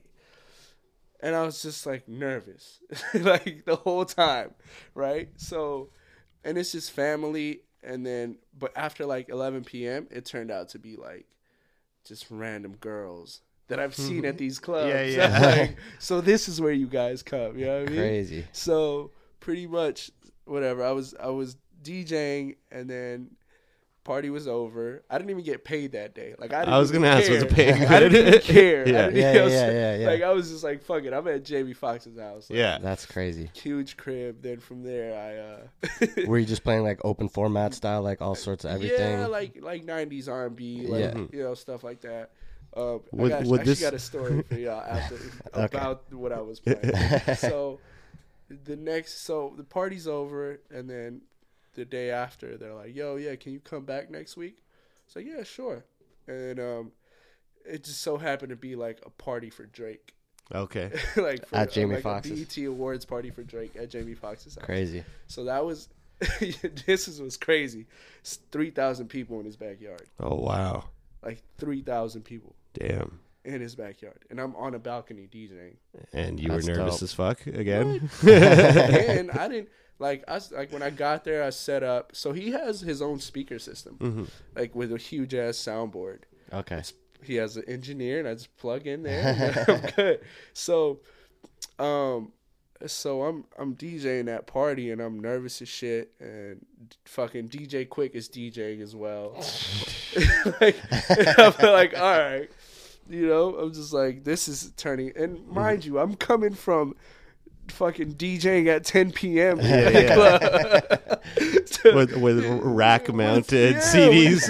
And I was just like nervous, like the whole time, right? So, and it's just family. And then, but after like eleven p.m., it turned out to be like just random girls that I've seen at these clubs. Yeah, yeah. Like, so this is where you guys come. You know what I mean? Crazy. So pretty much, whatever. I was I was DJing, and then party was over. I didn't even get paid that day. Like I, didn't I was even gonna ask, care. was it paying I didn't even good? care. Yeah. I didn't, Yeah, you know, yeah, so- yeah, yeah. Like I was just like, fuck it. I'm at Jamie Foxx's house. Like, Yeah. That's crazy. huge crib. Then from there, I uh, Were you just playing like open format style, like all sorts of everything? yeah, like like nineties R and B, like Yeah. you know, stuff like that. Um, Would- I got, would actually this- got a story for y'all after Okay. about what I was playing. So the next, so the party's over, and then the day after, they're like, "Yo, yeah, can you come back next week?" So yeah, sure. And um, it just so happened to be like a party for Drake, Okay. like for, At Jamie like Foxx's? a B E T Awards party for Drake at Jamie Foxx's house. Crazy. So that was this is was crazy. It's three thousand people in his backyard, Oh wow. like three thousand people Damn. in his backyard, and I'm on a balcony DJing. And you That's were nervous dope. as fuck again. And I didn't like I s- like when I got there, I set up. So he has his own speaker system, Mm-hmm. like with a huge ass soundboard. Okay. He has an engineer, and I just plug in there, and I'm good. So, um, so I'm I'm DJing that party, and I'm nervous as shit, and fucking D J Quick is DJing as well. Like, I'm like, all right, you know, I'm just like, this is turning, and mind you, I'm coming from fucking DJing at ten p.m. Yeah, in the yeah. club. To- with with rack mounted yeah, C Ds.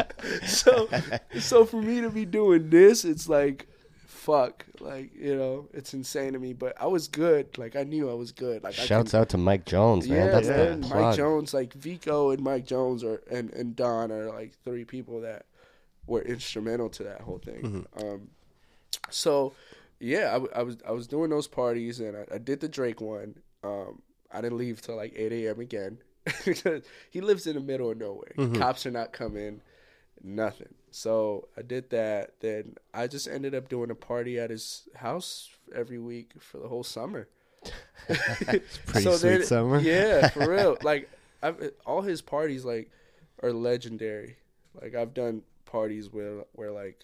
so so for me to be doing this, it's like fuck, like, you know, it's insane to me, but I was good. Like I knew I was good. Like Shouts I out to Mike Jones, man. yeah, That's man. the Mike plug. Jones, like Vico and Mike Jones are and and Don are like three people that were instrumental to that whole thing. Um so yeah, I, w- I was I was doing those parties, and I, I did the Drake one. Um I didn't leave till like eight a.m. again. He lives in the middle of nowhere. Cops are not coming, nothing. So I did that. Then I just ended up doing a party at his house every week for the whole summer. Pretty So sweet then- summer. Yeah, for real. Like I've, all his parties like are legendary. Like I've done parties where where like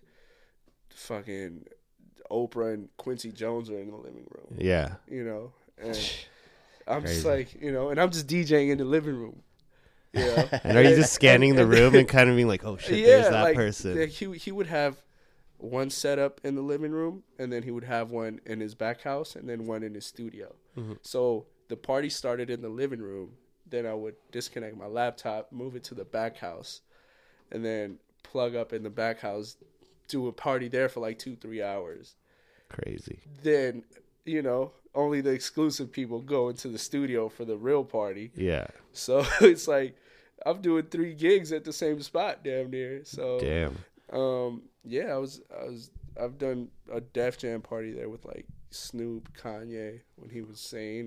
fucking Oprah and Quincy Jones are in the living room. Yeah. You know, and I'm just Crazy. like, you know, and I'm just DJing in the living room. You know? And are you just scanning the room and kind of being like, oh shit, there's that like, person? like, he he would have one set up in the living room, and then he would have one in his back house, and then one in his studio. Mm-hmm. So the party started in the living room. Then I would disconnect my laptop, move it to the back house, and then plug up in the back house, do a party there for like two, three hours. Crazy. Then, you know, only the exclusive people go into the studio for the real party. Yeah. So it's like I'm doing three gigs at the same spot, damn near. So Damn. um, yeah, I was, I was, I've done a Def Jam party there with like Snoop, Kanye when he was sane,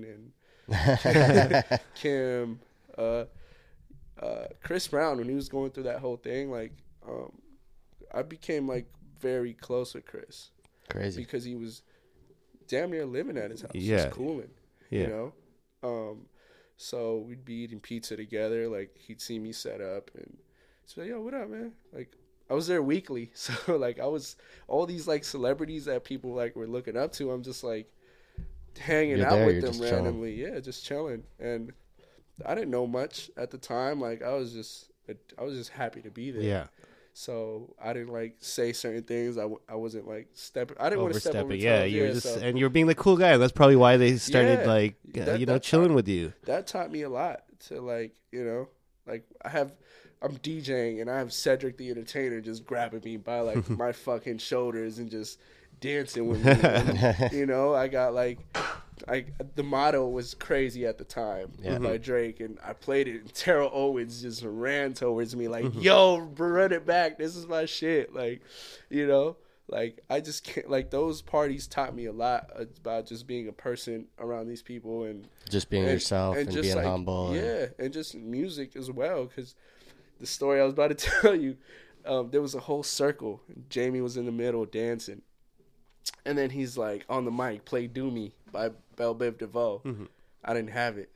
and Kim, uh, uh, Chris Brown when he was going through that whole thing. Like, um, I became like very close with Chris Crazy. because he was damn near living at his house, Yeah. just cooling, Yeah. you know. Um, so we'd be eating pizza together. Like he'd see me set up, and he'd say, "Yo, what up, man?" Like I was there weekly, so like I was all these like celebrities that people like were looking up to. I'm just like hanging You're out there, with you're them just chilling. randomly, yeah, just chilling. And I didn't know much at the time. Like I was just, I was just happy to be there. Yeah. So I didn't like say certain things. I, w- I wasn't like stepping. I didn't want to step over Overstepping. toes. Yeah. You were just, so and you were being the cool guy. And that's probably why they started Yeah. like, uh, That- you know, that chilling taught- with you. that taught me a lot to like, you know, like I have, I'm DJing and I have Cedric the Entertainer just grabbing me by like my fucking shoulders and just dancing with me. And, you know, I got like, I the motto was crazy at the time Yeah. by Drake, and I played it, and Terrell Owens just ran towards me like, "Yo, run it back! This is my shit!" Like, you know, like I just can't. Like those parties taught me a lot about just being a person around these people and Just being and- yourself and, just being like, humble. and- yeah, and just music as well. Because the story I was about to tell you, um, there was a whole circle. Jamie was in the middle dancing. And then he's like, on the mic, play Do Me by Belle Biv DeVoe. Mm-hmm. I didn't have it.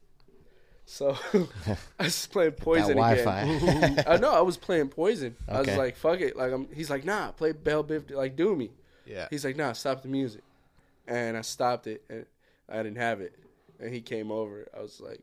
So I was playing Poison that again. I know, I was playing Poison. Okay. I was like, fuck it. Like I'm, He's like, nah, play Belle Biv, like Do Me. Yeah. He's like, nah, stop the music. And I stopped it, and I didn't have it. And he came over. I was like,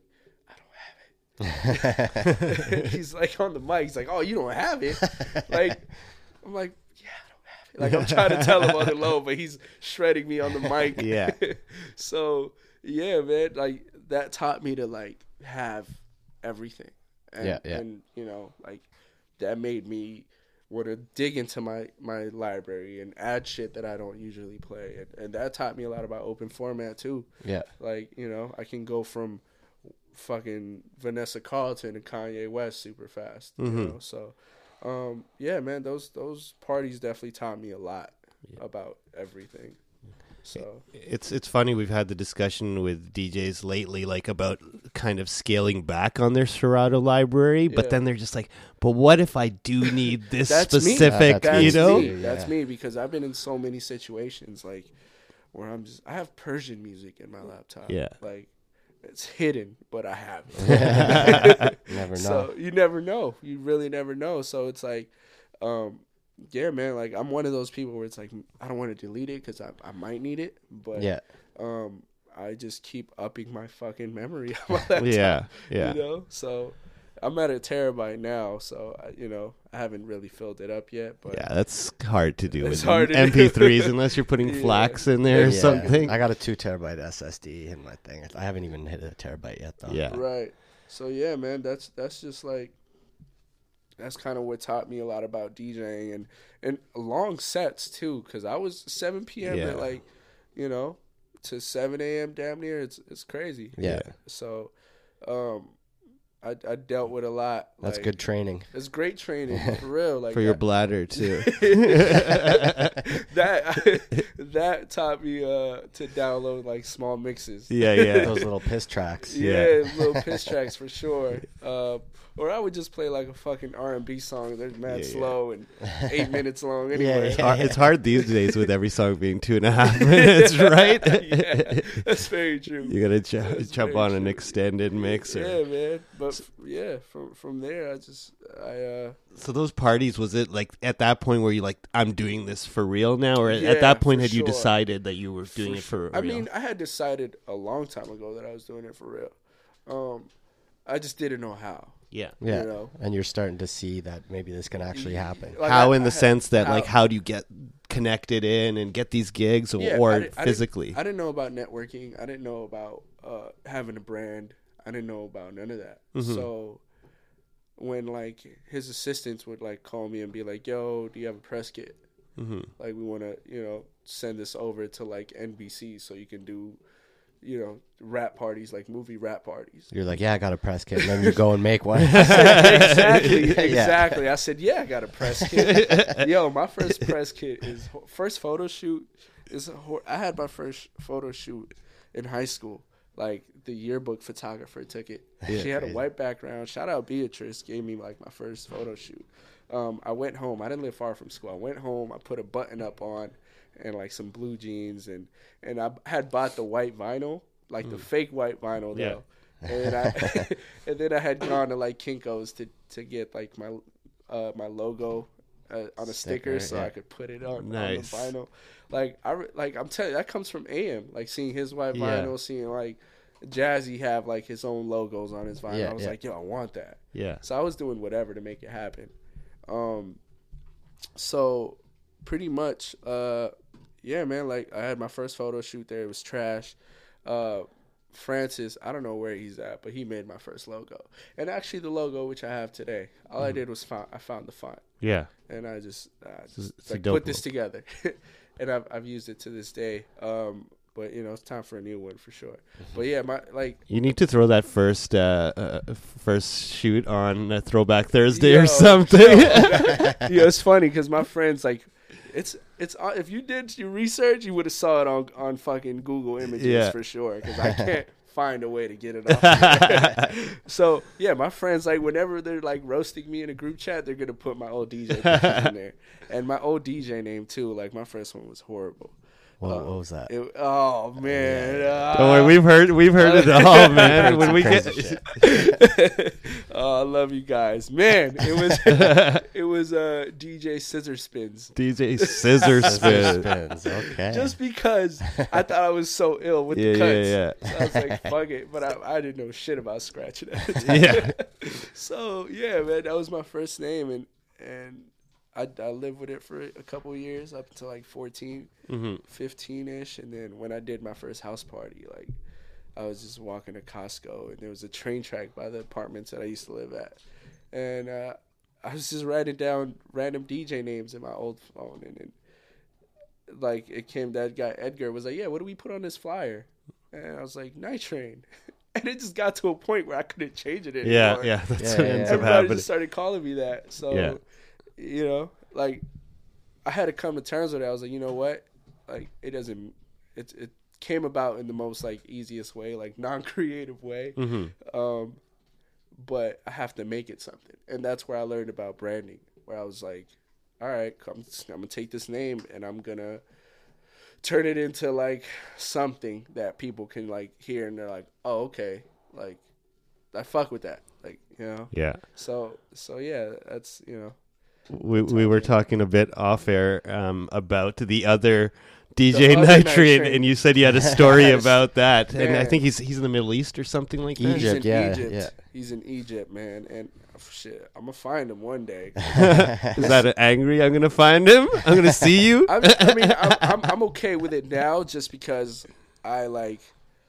I don't have it. He's like on the mic. He's like, oh, you don't have it? Like, I'm like, yeah, I don't have it. Like, I'm trying to tell him on the low, but he's shredding me on the mic. Yeah. So, yeah, man, like, that taught me to, like, have everything. And, yeah, yeah. And, you know, like, that made me want to dig into my, my library and add shit that I don't usually play. And, and that taught me a lot about open format, too. Yeah. Like, you know, I can go from fucking Vanessa Carlton to Kanye West super fast, you mm-hmm. know? So, um, yeah, man, those those parties definitely taught me a lot yeah. about everything. So it's it's funny, we've had the discussion with D Js lately, like about kind of scaling back on their Serato library, yeah. but then they're just like, but what if I do need this specific, yeah, you know? Me. That's yeah. me, because I've been in so many situations like where I'm just I have Persian music in my laptop. Yeah, like it's hidden, but I have it. Never know. So you never know. You really never know. So it's like, um, yeah, man, like I'm one of those people where it's like I don't want to delete it because I, I might need it, but yeah, um, I just keep upping my fucking memory on my laptop. Yeah, yeah. You know, so I'm at a terabyte now, so I, you know I haven't really filled it up yet. But yeah, that's hard to do it's with hard M P threes unless you're putting yeah. flax in there or yeah. something. I got a two terabyte S S D in my thing. I haven't even hit a terabyte yet, though. Yeah, right. So yeah, man, that's that's just like. That's kind of what taught me a lot about DJing and, and long sets, too, because I was seven p.m. Yeah. at, like, you know, to seven a.m. damn near. It's it's crazy. Yeah. So um, I, I dealt with a lot. That's like, good training. It's great training, for real. Like for your that, bladder, too. that that taught me uh, to download, like, small mixes. Yeah, yeah. Those little piss tracks. Yeah, yeah. little piss tracks for sure. Uh, Or I would just play like a fucking R and B song. They're mad yeah, slow yeah. and eight minutes long anyway. Yeah, yeah. It's hard these days with every song being two and a half minutes, right? Yeah, that's very true. You gotta ch- jump on true. An extended mix. Or... Yeah, man. But f- yeah, from from there, I just I. uh So those parties, was it like at that point where you like, I'm doing this for real now, or yeah, at that point had sure. you decided that you were doing for it for sure. real? I mean, I had decided a long time ago that I was doing it for real. Um, I just didn't know how. Yeah, yeah, you know? And you're starting to see that maybe this can actually happen. Like how, I, in the I sense that, how, like, how do you get connected in and get these gigs, or, yeah, or I did, physically? I didn't, I didn't know about networking. I didn't know about uh, having a brand. I didn't know about none of that. Mm-hmm. So when like his assistants would like call me and be like, "Yo, do you have a press kit? Mm-hmm. Like, we want to, you know, send this over to like N B C so you can do." You know, rap parties, like movie rap parties. You're like, yeah, I got a press kit. And then you go and make one. I said, exactly, exactly. Yeah. I said, yeah, I got a press kit. Yo, my first press kit is, first photo shoot is, I had my first photo shoot in high school. Like, the yearbook photographer took it. Yeah, she had crazy. A white background. Shout out Beatrice, gave me, like, my first photo shoot. Um, I went home. I didn't live far from school. I went home. I put a button up on. And like some blue jeans, and, and I had bought the white vinyl, like mm. the fake white vinyl though, yeah. and I and then I had gone to like Kinko's to, to get like my uh, my logo uh, on a sticker, sticker so yeah. I could put it on, nice. on the vinyl. Like I like I'm telling you, that comes from A M. Like seeing his white yeah. vinyl, seeing like Jazzy have like his own logos on his vinyl. Yeah, I was yeah. like, yo, I want that. Yeah. So I was doing whatever to make it happen. Um. So pretty much, uh. Yeah, man, like, I had my first photo shoot there. It was trash. Uh, Francis, I don't know where he's at, but he made my first logo. And actually the logo, which I have today, all mm-hmm. I did was find, I found the font. Yeah. And I just, I just like, put this together. And I've I've used it to this day. Um, but, you know, it's time for a new one for sure. Mm-hmm. But, yeah, my like. You need to throw that first uh, uh, first shoot on uh, Throwback Thursday yo, or something. Yo, yeah, it's funny because my friends, like, it's it's uh, if you did your research, you would have saw it on on fucking Google Images Yeah. for sure. Because I can't find a way to get it off. So yeah, my friends, like whenever they're like roasting me in a group chat, they're gonna put my old D J pictures in there, and my old D J name too. Like my first one was horrible. What, Uh, what was that? It, oh man! Uh, Don't worry, we've heard we've heard it all, man. When we Crazy get shit. oh, I love you guys, man. It was it was uh, D J Scissor Spins. D J Scissor Scissor Spin. spins. Okay. Just because I thought I was so ill with Yeah, the yeah, cuts. yeah. So I was like, fuck it. But I, I didn't know shit about scratching at the time. Yeah. So, yeah, man, that was my first name. And and I, I lived with it for a couple of years up until like fourteen, Mm-hmm. fifteen-ish. And then when I did my first house party, like, I was just walking to Costco. And there was a train track by the apartments that I used to live at. And uh, I was just writing down random D J names in my old phone. And then like it came, that guy Edgar was like, yeah, what do we put on this flyer? And I was like, Night Train. And it just got to a point where I couldn't change it anymore. Yeah, yeah, that's Yeah, what yeah, ends yeah. up Everybody happening. just started calling me that. So, Yeah. you know, like I had to come to terms with it. I was like, you know what? Like it doesn't, it, it came about in the most like easiest way, like non-creative way. Mm-hmm. Um, but I have to make it something. And that's where I learned about branding, where I was like, all right, I'm, I'm going to take this name and I'm going to turn it into like something that people can like hear and they're like, oh, okay. Like I fuck with that. Like, you know? Yeah. So, so yeah, that's, you know. We we were talking a bit off air um, about the other D The J other Night Night Train, Train. and you said you had a story Yes. about that. And I Man. think he's he's in the Middle East or something like that. He's Egypt, in yeah, Egypt. yeah. He's in Egypt, man. And oh, shit, I'm gonna find him one day. Is that angry? I'm gonna find him. I'm gonna see you. I'm, I mean, I'm, I'm I'm okay with it now, just because I like.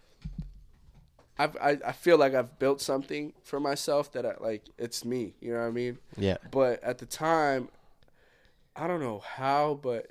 I've, I I feel like I've built something for myself that I like. It's me, you know what I mean. Yeah. But at the time, I don't know how, but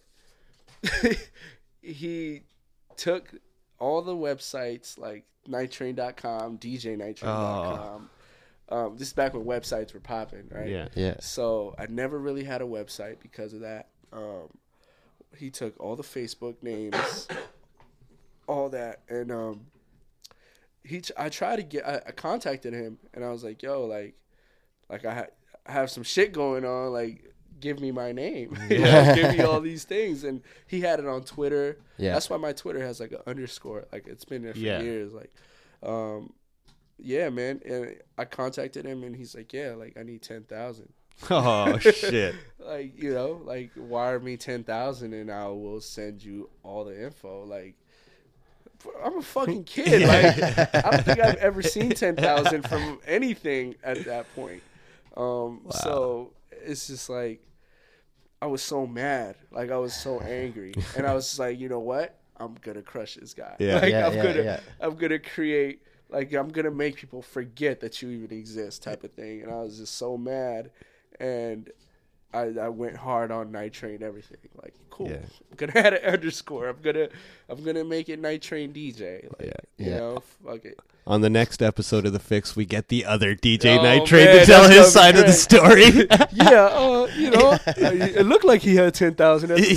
he took all the websites like night train dot com, D J night train dot com. Um, this is back when websites were popping, right? Yeah. Yeah. So I never really had a website because of that. Um, he took all the Facebook names, all that, and um, he. I tried to get. I, I contacted him, and I was like, "Yo, like, like I, ha- I have some shit going on. Like, give me my name. You know, give me all these things." And he had it on Twitter. Yeah. That's why my Twitter has like an underscore. Like it's been there for Yeah. years. Like, um, yeah, man. And I contacted him, and he's like, "Yeah, like I need ten thousand." Oh shit. Like, you know, like wire me ten thousand, and I will send you all the info. Like, I'm a fucking kid. Like, I don't think I've ever seen ten thousand from anything at that point. Um, Wow. So it's just like, I was so mad. Like, I was so angry. And I was just like, you know what? I'm going to crush this guy. Yeah. Like, Yeah, I'm yeah, going to, yeah. I'm going to create, like, I'm going to make people forget that you even exist type of thing. And I was just so mad. And I, I went hard on Night Train everything. Like, cool. Yeah. I'm gonna add an underscore. I'm gonna I'm gonna make it Night Train D J. Like, Yeah. you Yeah. know, fuck it. On the next episode of The Fix, we get the other D J Oh, Night Train man, to tell that's his gonna be side of the great. story. Yeah, uh, you know, it looked like he had ten thousand at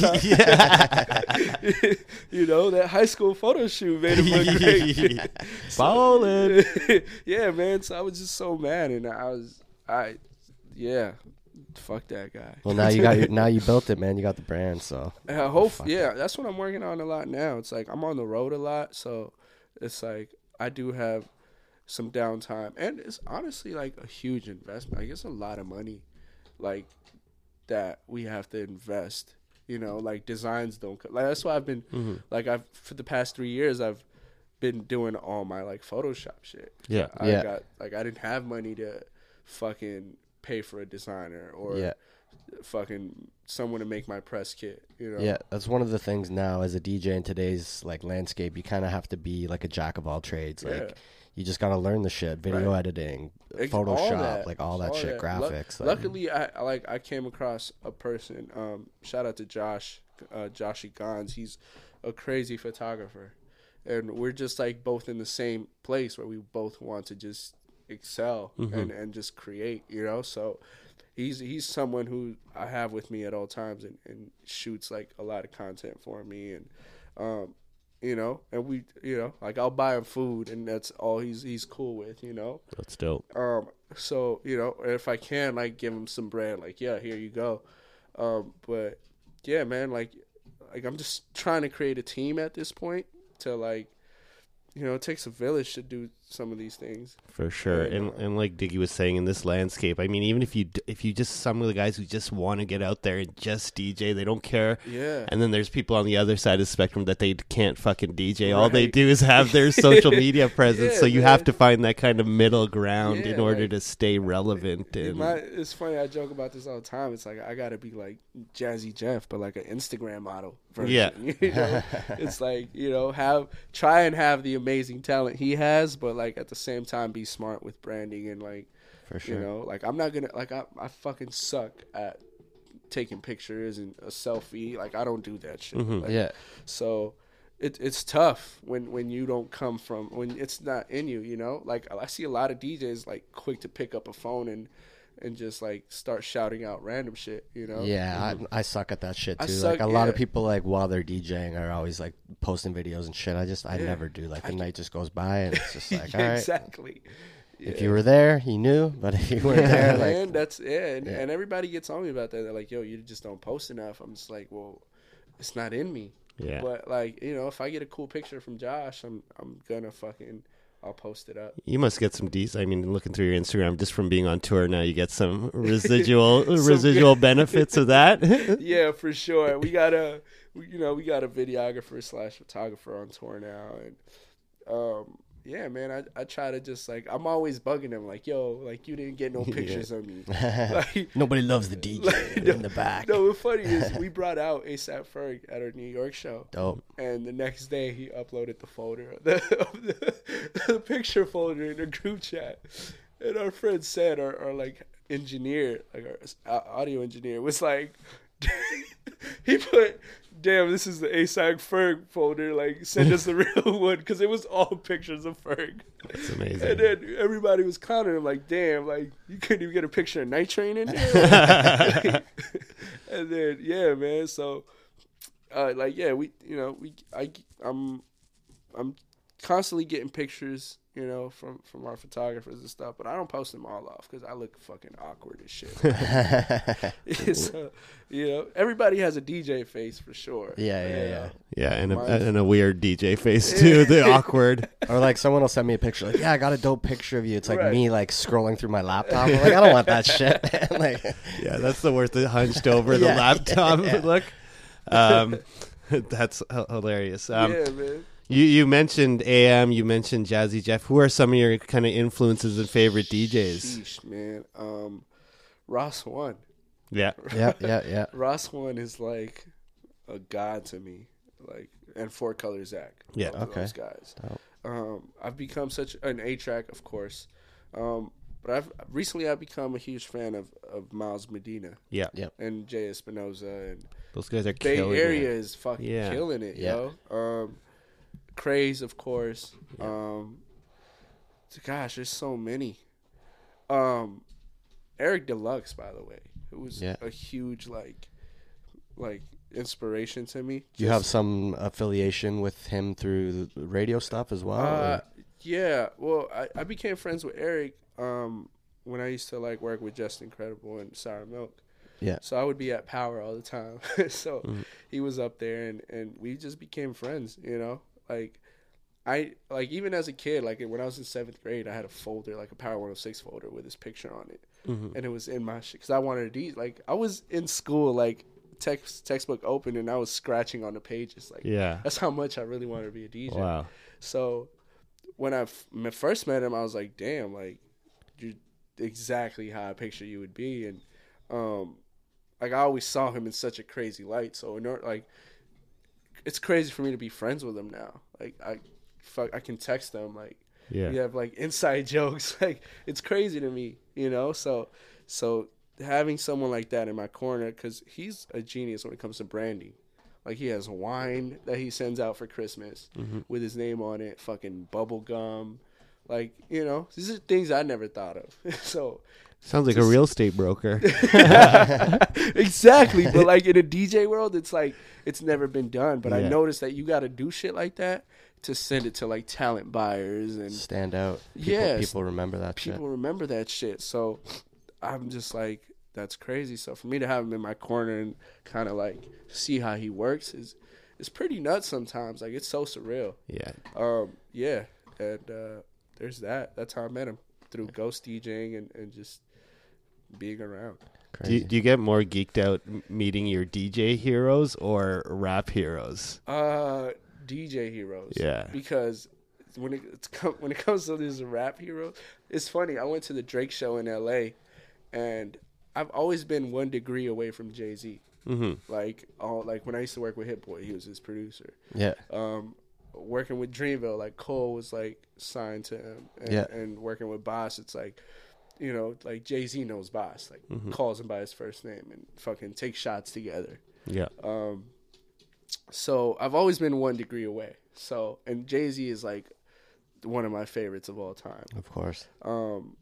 the time. Yeah. You know, that high school photo shoot made him look great. Ballin'. Yeah, man. So I was just so mad, and I was, I, yeah, fuck that guy. Well, now you got your, now you built it, man. You got the brand, so I hope, Fuck yeah, that's what I'm working on a lot now. It's like I'm on the road a lot, so it's like I do have some downtime, and it's honestly like a huge investment. I guess a lot of money, like that we have to invest. You know, like designs don't co- like that's why I've been Mm-hmm. like I've for the past three years I've been doing all my like Photoshop shit. Yeah. I Yeah. got like I didn't have money to fucking pay for a designer or yeah, fucking someone to make my press kit. You know. yeah. That's one of the things now as a D J in today's like landscape. You kind of have to be like a jack of all trades. Like Yeah. you just gotta learn the shit, video Right. editing, Ex- all Photoshop, that. like all that All shit, that. Luck- graphics. like, Luckily, I I, like I came across a person. Um, shout out to Josh, uh, Joshy Gons. He's a crazy photographer, and we're just like both in the same place where we both want to just excel Mhm. and and just create. You know, so he's he's someone who I have with me at all times and, and shoots like a lot of content for me, and um, you know, and we, you know, like I'll buy him food, and that's all he's he's cool with, you know. That's dope. Um, so you know, if I can, like, give him some bread, like, yeah, here you go. Um, but yeah, man, like, like I'm just trying to create a team at this point to, like, you know, it takes a village to do some of these things. For sure. And and like Diggy was saying, in this landscape, I mean, even if you if you just, some of the guys who just want to get out there and just D J, they don't care. Yeah. And then there's people on the other side of the spectrum that they can't fucking D J. Right. All they do is have their social media presence. Yeah, so you man. have to find that kind of middle ground Yeah, in order like, to stay relevant. It And might, it's funny, I joke about this all the time. It's like I gotta be like Jazzy Jeff, but like an Instagram model version. Yeah. You know? It's like, you know, have try and have the amazing talent he has, but like at the same time be smart with branding and like, For sure. you know, like I'm not gonna like I I fucking suck at taking pictures and a selfie. Like I don't do that shit. Mhm. Like, Yeah. So it it's tough when, when you don't come from when it's not in you, you know? Like I see a lot of D Js like quick to pick up a phone and and just like start shouting out random shit, you know? Yeah, I, I suck at that shit I too. suck- like a lot of yeah. people, like while they're DJing, are always like posting videos and shit. I just, I Yeah. never do. Like the night just goes by, and it's just like, Yeah, all right. exactly. If Yeah. you were there, you knew. But if you weren't there, like, Man, that's yeah and, Yeah. and everybody gets on me about that. They're like, yo, you just don't post enough. I'm just like, well, it's not in me. yeah. But like, you know, if I get a cool picture from Josh, I'm I'm gonna fucking I'll post it up. You must get some decent. I mean, looking through your Instagram, just from being on tour now, you get some residual residual benefits of that. Yeah, for sure. We got a, we- you know, we got a videographer slash photographer on tour now, and um, yeah, man, I I try to just like I'm always bugging them like, yo, like you didn't get no pictures of me. Like, nobody loves the D J like, in the back. no, what's funny is we brought out ASAP Ferg at our New York show. Dope. And the next day, he uploaded the folder, the, the, the picture folder in the group chat. And our friend said, our, our like engineer, like our audio engineer, was like, he put, "Damn, this is the ASAP Ferg folder. Like, send us the real one," because it was all pictures of Ferg. That's amazing. And then everybody was clowning him, like, "Damn, like you couldn't even get a picture of Night Train in there." And then, yeah, man. So. Uh, like yeah, we you know we I I'm I'm constantly getting pictures, you know, from from our photographers and stuff, but I don't post them all off because I look fucking awkward as shit. So, you know, everybody has a D J face for sure. Yeah, yeah, You yeah. know? Yeah, and a, Mine's- and a weird D J face too. The awkward. Or like someone will send me a picture, like, yeah, I got a dope picture of you. It's like Right. me like scrolling through my laptop. I'm like, I don't want that shit. Like, Yeah, that's the worst. The hunched over the Yeah, laptop yeah. look. Um, that's h- hilarious. Um, Yeah, man. You you mentioned A M. You mentioned Jazzy Jeff. Who are some of your kind of influences and favorite D Js? Sheesh, man. Um, Ross One. Yeah. yeah, yeah, yeah. Ross One is like a god to me. Like, and Four Color Zach. Yeah. Both of Okay. Those guys. Dope. Um, I've become such an A track, of course. Um, but I've recently I've become a huge fan of, of Miles Medina Yeah. Yeah. and Jay Espinoza, and Those guys are Bay killing Area it. is fucking Yeah. killing it, Yeah. yo. Um, Craze, of course. Yeah. Um, gosh, there's so many. Um, Eric Deluxe, by the way, it was Yeah. a huge like, like inspiration to me. Do you have Just- some affiliation with him through the radio stuff as well? Uh, or- yeah. Well, I, I became friends with Eric um, when I used to like work with Just Incredible and Sour Milk. Yeah. So I would be at Power all the time. So Mhm. he was up there, and, and we just became friends. You know, like I like even as a kid, like when I was in seventh grade, I had a folder, like a Power one oh six folder with his picture on it, Mhm. and it was in my shit because I wanted to D. Like I was in school, like text textbook open, and I was scratching on the pages. Like Yeah. that's how much I really wanted to be a D J. Wow. So when I f- m- first met him, I was like, damn, like you're exactly how I picture you would be. And um, like I always saw him in such a crazy light. So in order, like, it's crazy for me to be friends with him now. Like I, fuck, I can text him. Like Yeah. we have like inside jokes. Like it's crazy to me, you know. So so having someone like that in my corner, because he's a genius when it comes to branding. Like he has wine that he sends out for Christmas Mhm. with his name on it, fucking bubble gum. Like, you know, these are things I never thought of. So Sounds like Just, a real estate broker. Exactly. But like in a D J world, it's like it's never been done. But yeah. I noticed that you got to do shit like that to send it to like talent buyers and stand out. People, yeah, people remember that. People shit. remember that shit. So I'm just like, that's crazy. So for me to have him in my corner and kind of like see how he works is it's pretty nuts sometimes. Like it's so surreal. Yeah. Um. Yeah. And uh, there's that. That's how I met him, through ghost DJing and, and just being around. Do you, do you get more geeked out meeting your D J heroes or rap heroes? Uh, D J heroes. Yeah. Because when it it's come, when it comes to these rap heroes, it's funny. I went to the Drake show in L A, and I've always been one degree away from Jay-Z. Mm-hmm. Like all like when I used to work with Hit Boy, he was his producer. Yeah. Um. Working with Dreamville, like Cole was like signed to him, and, yeah. and working with Boss, it's like, you know, like Jay-Z knows Boss, like mm-hmm. calls him by his first name and fucking take shots together. Yeah. Um. So I've always been one degree away. So and Jay-Z is like one of my favorites of all time. Of course. Um.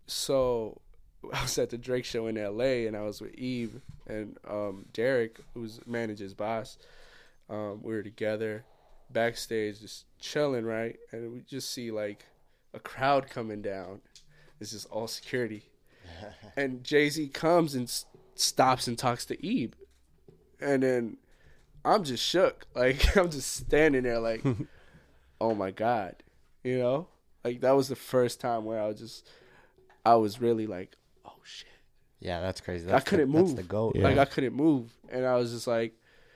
So I was at the Drake show in L A, and I was with Eve and um Derek, who's manages Boss. Um. We were together. Backstage, just chilling, right? And we just see like a crowd coming down. It's just all security. And Jay-Z comes and s- stops and talks to Ebe. And then I'm just shook. Like, I'm just standing there like, oh my God. You know? Like, that was the first time where I was just, I was really like, oh shit. Yeah, that's crazy. That's I couldn't the, move. That's the goat. Yeah. Like, I couldn't move. And I was just like,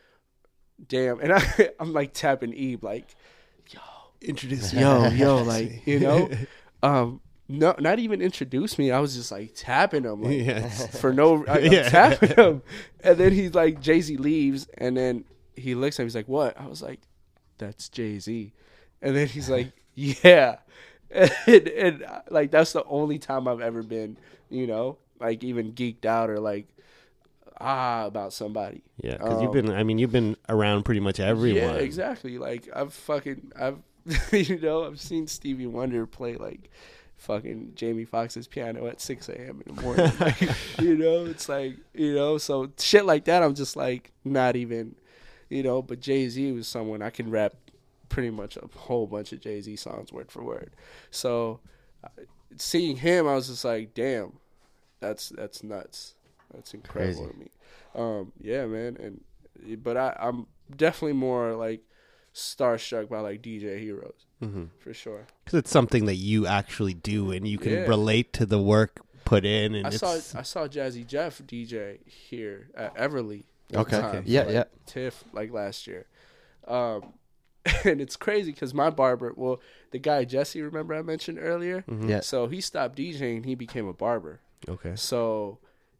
damn. And I, I'm like tapping Ebe, like, yo, introduce yo, yo, like, you know, um, no, not even introduce me. I was just like tapping him, like, yes. for no, I, I'm yeah. tapping him. And then he's like, Jay-Z leaves, and then he looks at me. He's like, what? I was like, that's Jay-Z. And then he's like, yeah. And, and like, that's the only time I've ever been, you know, like even geeked out or like, ah about somebody. Yeah, because um, you've been, I mean, you've been around pretty much everyone. Yeah, exactly. Like, I've fucking, I've, you know, I've seen Stevie Wonder play, like, fucking Jamie Foxx's piano at six a.m. in the morning. Like, you know, it's like, you know, so shit like that, I'm just, like, not even, you know, but Jay-Z was someone I can rap pretty much a whole bunch of Jay-Z songs word for word. So, uh, seeing him, I was just like, damn, that's that's nuts. That's incredible Crazy. to me. Um, yeah, man. And but I, I'm definitely more like starstruck by like D J heroes, mm-hmm. for sure. Because it's something that you actually do, and you can Yeah. relate to the work put in. And I it's... saw I saw Jazzy Jeff D J here at Everly. Okay. Time, Yeah, like, yeah. TIFF like last year. Um, and it's crazy because my barber, well, the guy Jesse, remember I mentioned earlier? Mm-hmm. Yeah. So he stopped DJing. He became a barber. Okay. So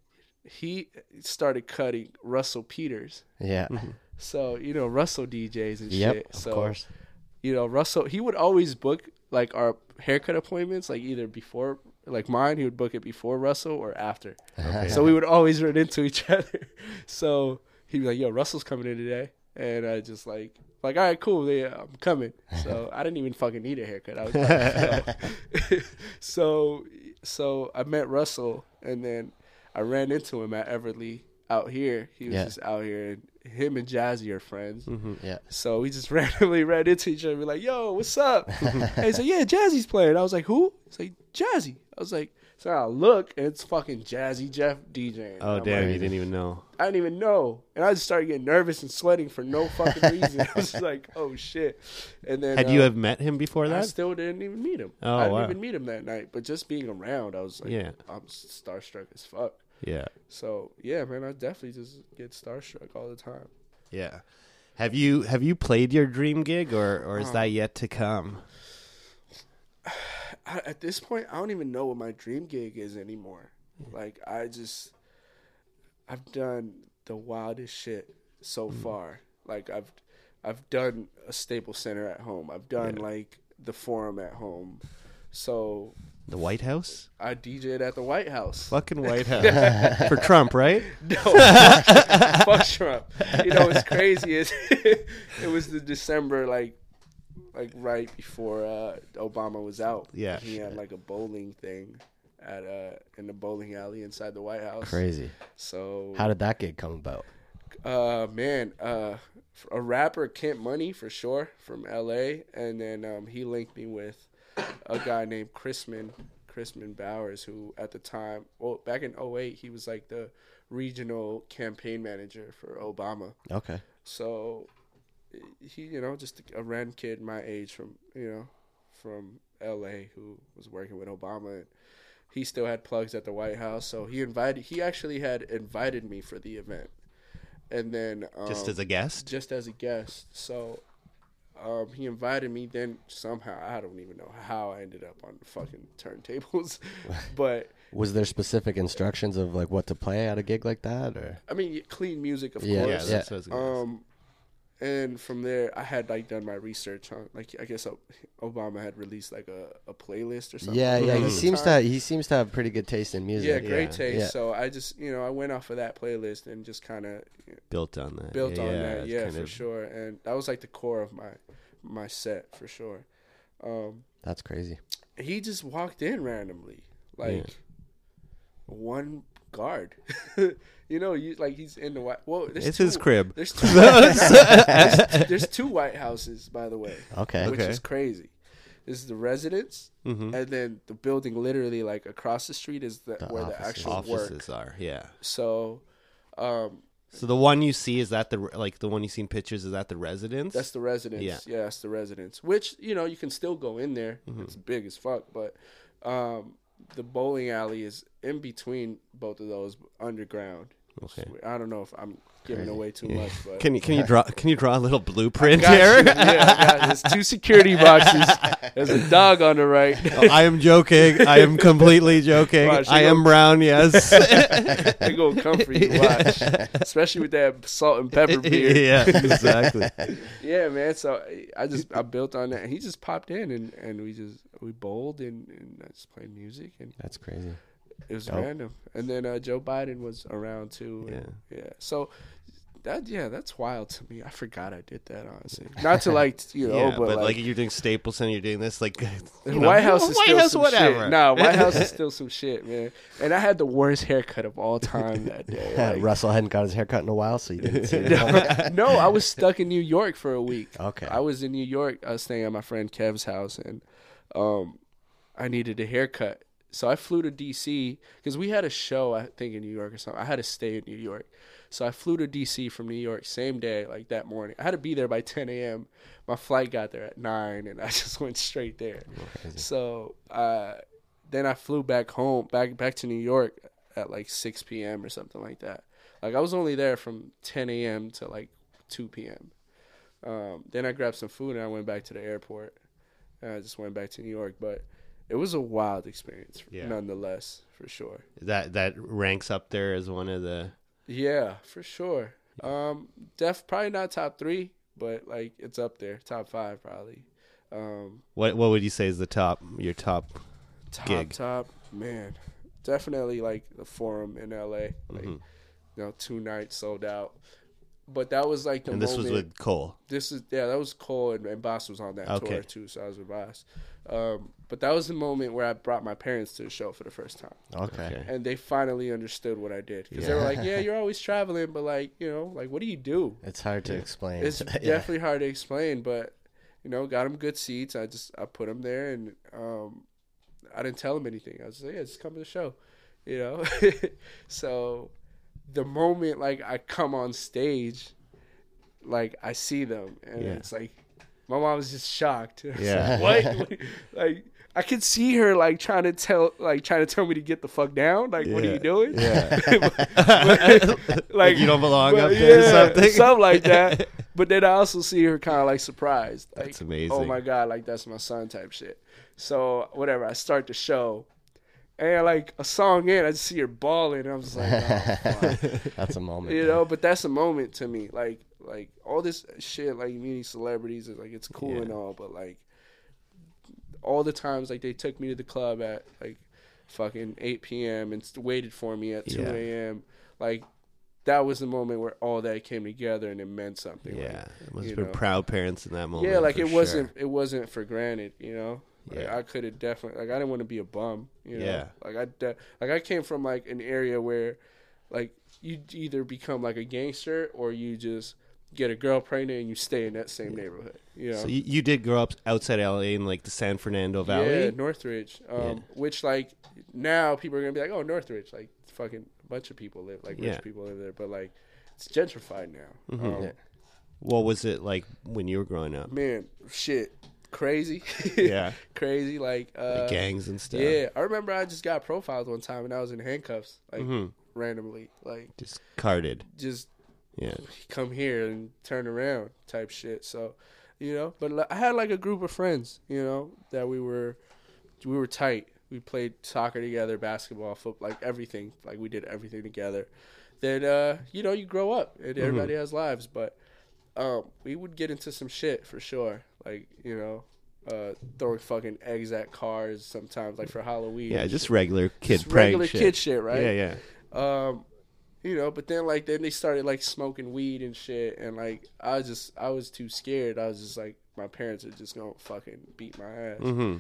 he started cutting Russell Peters. Yeah. Mm-hmm. So, you know, Russell D Js and Yep, shit. of So, course. you know, Russell, he would always book like our haircut appointments, like either before, like mine, he would book it before Russell or after. Okay. So we would always run into each other. So he'd be like, yo, Russell's coming in today. And I just like, like, all right, cool, yeah, I'm coming. So I didn't even fucking need a haircut. I was like, yo. so, so I met Russell, and then I ran into him at Everly out here. He was Yeah. just out here, and him and Jazzy are friends. Mm-hmm. Yeah. So we just randomly ran into each other. We're like, yo, what's up? And he's like, yeah, Jazzy's playing. I was like, who? He's like, Jazzy. I was like, so I look, and it's fucking Jazzy Jeff DJing. Oh, I'm damn, like, you didn't even know. I didn't even know. And I just started getting nervous and sweating for no fucking reason. I was like, oh, shit. And then Had uh, you have met him before I that? still didn't even meet him. Oh, I didn't wow. even meet him that night. But just being around, I was like, Yeah. I'm starstruck as fuck. Yeah. So, yeah, man, I definitely just get starstruck all the time. Yeah. Have you have you played your dream gig, or, or is Um, that yet to come? I, at this point, I don't even know what my dream gig is anymore. Like, I just, I've done the wildest shit so Mm. far. Like, I've, I've done a Staples Center at home. I've done Yeah. like the Forum at home. So The White House? I D J'd at the White House. Fucking White House. For Trump, right? No, fuck, fuck Trump. You know what's crazy is it was the December, like, like right before uh, Obama was out. Yeah. He had like a bowling thing at uh in the bowling alley inside the White House. Crazy. So how did that gig come about? Uh, man, uh, a rapper, Kent Money, for sure, from L A, and then um, he linked me with a guy named Chrisman, Chrisman Bowers, who at the time, well, back in oh eight, he was like the regional campaign manager for Obama. Okay. So he, you know, just a random kid my age from, you know, from L A who was working with Obama, and he still had plugs at the White House, so he invited, he actually had invited me for the event. And then um, just as a guest, just as a guest. So um, he invited me. Then somehow I don't even know how I ended up on the fucking turntables. But was there specific instructions of like what to play at a gig like that, or? I mean, clean music, of yeah, course. Yeah, that's what I was gonna um, and from there, I had like done my research on, like, I guess Obama had released like a, a playlist or something. Yeah, yeah. at He the seems time. to he seems to have pretty good taste in music. Yeah, great Yeah. taste. Yeah. So I just, you know, I went off of that playlist and just kind of built on that. built yeah, on yeah, that. it's Yeah, kind for of- sure. And that was like the core of my my set for sure. Um, That's crazy. he just walked in randomly, like Yeah. one guard. You know, you like he's in the white. Well, there's It's two, his crib. There's two. there's, there's two White Houses, by the way, Okay. which Okay. is crazy. This is the residence, Mhm. and then the building literally like across the street is the, The where the offices. actual work. Offices are, yeah. So, um, So the one you see is that the like the one you seen pictures is that the residence. that's the residence. Yeah. Yeah, that's the residence. Which, you know, you can still go in there. Mm-hmm. It's big as fuck, but um, the bowling alley is in between both of those, underground. Okay. I don't know if I'm giving Crazy. away too much, but Can you can you draw can you draw a little blueprint Got here? you. Yeah, I got- there's two security boxes. There's a dog on the right. Oh, I am joking. I am completely joking. Watch, I they am go- brown. Yes. They gonna come for you. Watch, especially with that salt and pepper beer. yeah. Exactly. Yeah, man. So I just I built on that. And he just popped in and, and we just we bowled and, and I just played music and That's crazy. it was Dope. random. And then uh, Joe Biden was around too. And, yeah. So that yeah, that's wild to me. I forgot I did that, honestly. Not to like you know, yeah, but, but, like, like, you're doing Staples and you're doing this like the you know, White House is White still House, some whatever. shit. Nah, White House is still some shit, man. And I had the worst haircut of all time that day. Like, Russell hadn't got his haircut in a while, so you didn't see it. no, I was stuck in New York for a week. Okay. I was in New York. I was staying at my friend Kev's house, and um, I needed a haircut. So I flew to D C because we had a show, I think, in New York or something. I had to stay in New York. So I flew to D C from New York same day, like that morning. I had to be there by ten a.m. My flight got there at nine, and I just went straight there. Crazy. So uh, then I flew back home, back back to New York at like six p.m. or something like that. Like I was only there from ten a.m. to like two p.m. Um, then I grabbed some food and I went back to the airport. And I just went back to New York, but it was a wild experience, Yeah. nonetheless, for sure. that that ranks up there as one of the Yeah, for sure. Um, def probably not top three, but like it's up there, top five probably. Um, what what would you say is the top your top top Gig. top man, definitely like the Forum in L A. Like Mhm. you know, two nights sold out. But that was like the and this moment. was with Cole. This is yeah, that was Cole and, and Boss was on that Okay. tour too, so I was with Boss. Um, but that was the moment where I brought my parents to the show for the first time, Okay. Okay. and they finally understood what I did because they Yeah. were like, "Yeah, you're always traveling, but like, you know, like what do you do?" It's hard to Yeah. explain. It's Yeah. definitely hard to explain, but you know, got them good seats. I just I put them there, and um, I didn't tell them anything. I was like, "Yeah, just come to the show," you know. So the moment like I come on stage, like I see them, and Yeah. it's like my mom was just shocked. It's Yeah. like, what? Like I could see her like trying to tell, like trying to tell me to get the fuck down. Like, what are Yeah. you doing? Yeah. But- Like you don't belong but up there yeah, or something. something like that. But then I also see her kind of like surprised. Like, That's amazing. Oh my god, like that's my son type shit. So whatever, I start the show, and like a song in, I just see her bawling. And I'm just like, oh, fuck. That's a moment. You there. know. But that's a moment to me. Like like all this shit, like meeting celebrities is like it's cool Yeah. and all, but like all the times like they took me to the club at like fucking eight p.m. and st- waited for me at two Yeah. a.m. Like that was the moment where all that came together and it meant something. Yeah, Like, it must you have been know. proud parents in that moment. yeah, like for it wasn't sure. it wasn't for granted, you know. Like, Yeah. I could have definitely like I didn't want to be a bum. You know? Yeah. Like I de- like I came from like an area where like you either become like a gangster or you just get a girl pregnant and you stay in that same neighborhood. You know. So you, you did grow up outside L A in like the San Fernando Valley. Yeah, Northridge. Um, Yeah. Which like now people are gonna be like, oh, Northridge, like fucking a bunch of people live, like Yeah. rich people live there, but like it's gentrified now. Mhm. Um, Yeah. What was it like when you were growing up? Man, shit, crazy. Yeah. Crazy. Like, uh, Like gangs and stuff. yeah, I remember I just got profiled one time and I was in handcuffs, like Mhm. randomly, like Just carded. just Yeah. come here and turn around type shit. So, you know, but li- I had like a group of friends, you know, that we were we were tight. We played soccer together, basketball, football, like everything. Like we did everything together. Then uh, you know, you grow up and everybody has lives, but um, we would get into some shit for sure. Like, you know, uh, throwing fucking eggs at cars sometimes, like for Halloween. Yeah, and just shit. regular kid Just prank regular shit. kid shit, right? Yeah, yeah. Um, you know, but then like then they started like smoking weed and shit, and like I was just I was too scared. I was just like my parents are just gonna fucking beat my ass. Mm-hmm.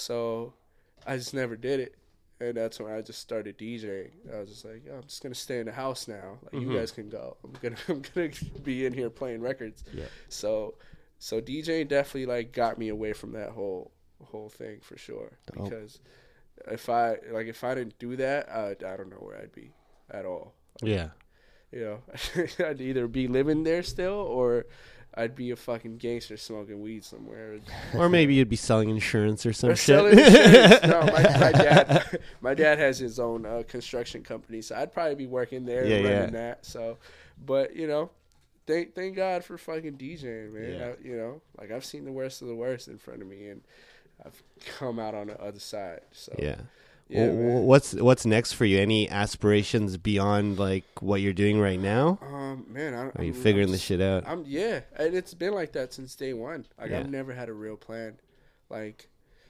So I just never did it, and that's when I just started DJing. I was just like, oh, I'm just gonna stay in the house now. Like Mhm. you guys can go. I'm gonna I'm gonna be in here playing records. Yeah. So so DJing definitely like got me away from that whole whole thing for sure. Dope. Because if I like if I didn't do that, I I don't know where I'd be at all. Yeah. You know, I'd either be living there still or I'd be a fucking gangster smoking weed somewhere. Or maybe you'd be selling insurance or some Or shit. selling insurance. No, my, my dad, my dad has his own uh, construction company, so I'd probably be working there, Yeah, running yeah. that. So, but you know, thank thank God for fucking DJing, man. Yeah. I, you know, like I've seen the worst of the worst in front of me, and I've come out on the other side. So Yeah. yeah, Well, man. what's what's next for you? Any aspirations beyond like what you're doing right now? Um, man, I, Are you I'm, figuring I'm this just- shit out? I'm yeah, and it's been like that since day one. Like Yeah. I've never had a real plan. Like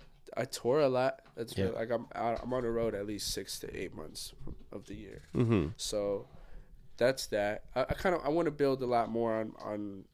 I tour a lot. That's Yeah. real, like I'm out, I'm on the road at least six to eight months of the year. Mm-hmm. So that's that. I, I kind of I want to build a lot more on on.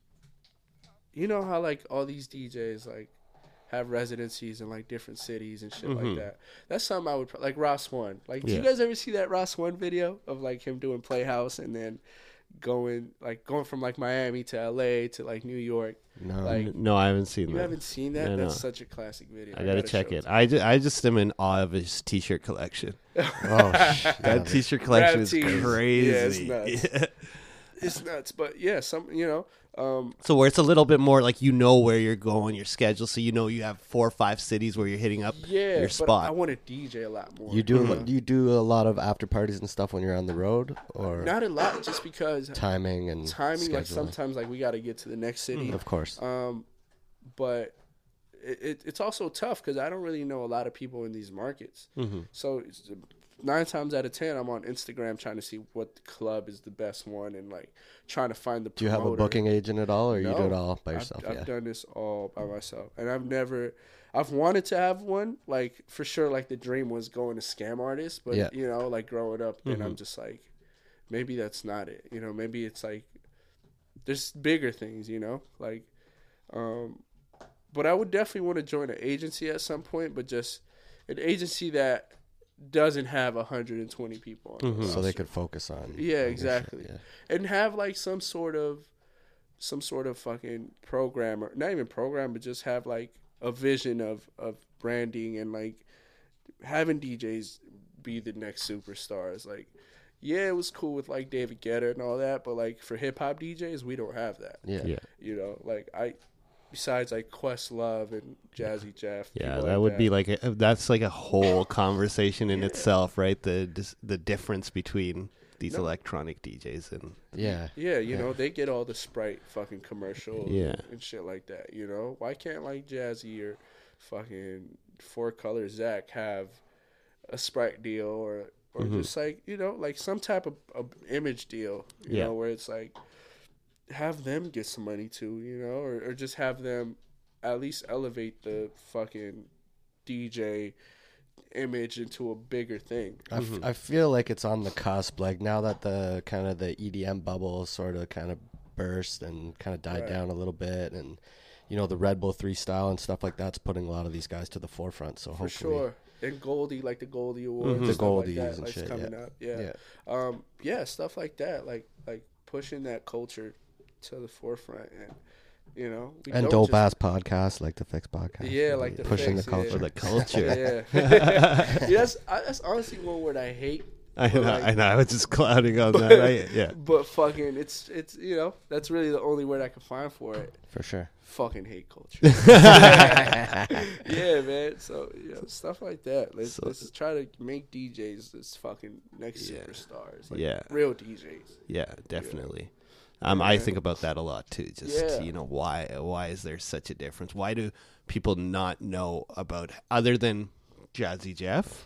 You know how like all these D Js like have residencies in like different cities and shit Mhm. like that. That's something I would pro- like Ross One. Like, do Yeah. you guys ever see that Ross One video of like him doing Playhouse and then going like going from like Miami to L A to like New York? No. Like, No, I haven't seen you that. haven't seen that? No, That's no. such a classic video. I gotta check show it. to I just, I just am in awe of his t-shirt collection. oh, sh- That yeah. t-shirt collection Rap is tees. crazy. Yeah, it's nuts. Yeah. It's nuts, but yeah, some you know. Um, So where it's a little bit more like you know where you're going, your schedule, so you know you have four or five cities where you're hitting up yeah, your but spot. I want to D J a lot more. You do know? do you do a lot of after parties and stuff when you're on the road, or Not a lot, just because timing and timing. Like scheduling? sometimes, like we got to get to the next city. Of course. Um, but it, it, it's also tough because I don't really know a lot of people in these markets. Mhm. So it's, nine times out of ten, I'm on Instagram trying to see what club is the best one and like trying to find the. Do you have a promoter. booking agent at all, or you do No. it all by I've, yourself? I've yeah. done this all by myself, and I've never. I've wanted to have one, like for sure. Like the dream was going to scam artists, but Yeah. you know, like growing up, then Mhm. I'm just like, maybe that's not it. You know, maybe it's like there's bigger things. You know, like, um, but I would definitely want to join an agency at some point, but just an agency that doesn't have one hundred twenty people on Mhm. the So they roster. could focus on. Yeah, on your exactly. shit, yeah. And have like some sort of some sort of fucking program, or not even program, but just have like a vision of of branding and like having D Js be the next superstars. Like, yeah, it was cool with like David Guetta and all that, but like for hip hop D Js, we don't have that. Yeah. Yeah. You know, like I besides like Questlove and Jazzy Jeff. Yeah, people that like would be like a, that's like a whole conversation in Yeah. itself, right? The dis- the difference between these No. electronic D Js and Yeah. Yeah, you Yeah. know, they get all the Sprite fucking commercials Yeah. and shit like that, you know? Why can't, like, Jazzy or fucking Four Color Zach have a Sprite deal or or Mhm. just, like, you know, like some type of, of image deal, you Yeah. know, where it's, like, have them get some money too, you know? Or, or just have them at least elevate the fucking D J image into a bigger thing. I, f- Mhm. I feel like it's on the cusp. Like now that the kind of the E D M bubble sort of kind of burst and kind of died Right. down a little bit, and you know, the Red Bull three style and stuff like that's putting a lot of these guys to the forefront. So For hopefully, sure. And Goldie, like the Goldie Awards, Mhm. and The stuff like Goldies that, and like, shit, coming yeah. up. Yeah. yeah, Um, yeah, stuff like that, like like pushing that culture to the forefront, and you know, we and don't dope just- ass podcasts like the Fix podcast. Yeah, like the pushing Fix, the culture. For the culture. Yeah, yeah. that's I, that's honestly one word I hate. I know, But, like- I know. I was just clouding on that. I, yeah. But fucking, it's it's you know, that's really the only word I can find for it. For sure. Fucking hate culture. Yeah, man. So you know, stuff like that. Let's So- let's try to make D Js this fucking next Yeah. superstars. Like Yeah. real D Js. Yeah, definitely. Um, I Yeah. think about that a lot too. Just Yeah. you know, why why is there such a difference? Why do people not know about other than Jazzy Jeff?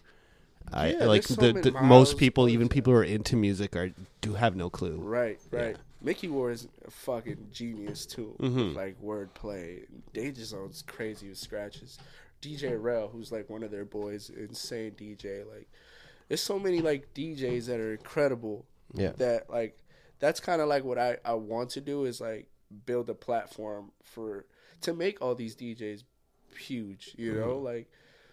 I Yeah, like there's so the, many the most Miles, people, even Moses. people who are into music, are do have no clue. Right, right. Yeah. Mickey Ward is a fucking genius too. Mhm. Like wordplay. Danger Zone's crazy with scratches. D J Rel, who's like one of their boys, insane D J. Like, there's so many like D Js that are incredible. Yeah. That like, that's kind of like what I I want to do is like build a platform for to make all these D Js huge. You know, like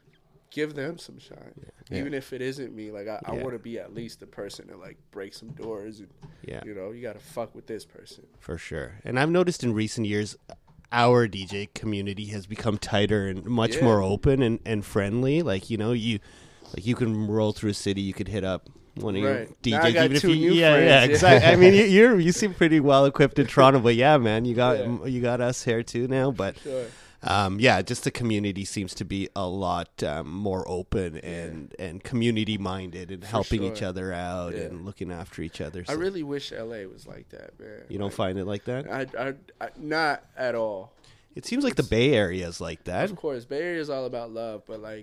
give them some shine, Yeah. even if it isn't me. Like I, I Yeah. want to be at least the person to like break some doors and. Yeah, You know, you got to fuck with this person. for sure. And I've noticed in recent years, our D J community has become tighter and much Yeah. more open and, and friendly. Like you know, you like you can roll through a city, you could hit up one of Right. your D Js. Now I got even if two you, new yeah, friends, yeah, yeah. exactly. I mean, you, you're you seem pretty well equipped in Toronto, but yeah, man, you got Yeah. you got us here too now. But Sure. um, yeah, just the community seems to be a lot um, more open and and community minded and For helping sure. each other out Yeah. and looking after each other. I So really wish L A was like that, man. you don't Like, find it like that? I, I, I, not at all. It seems like the Bay Area is like that. Of course, Bay Area is all about love, but like,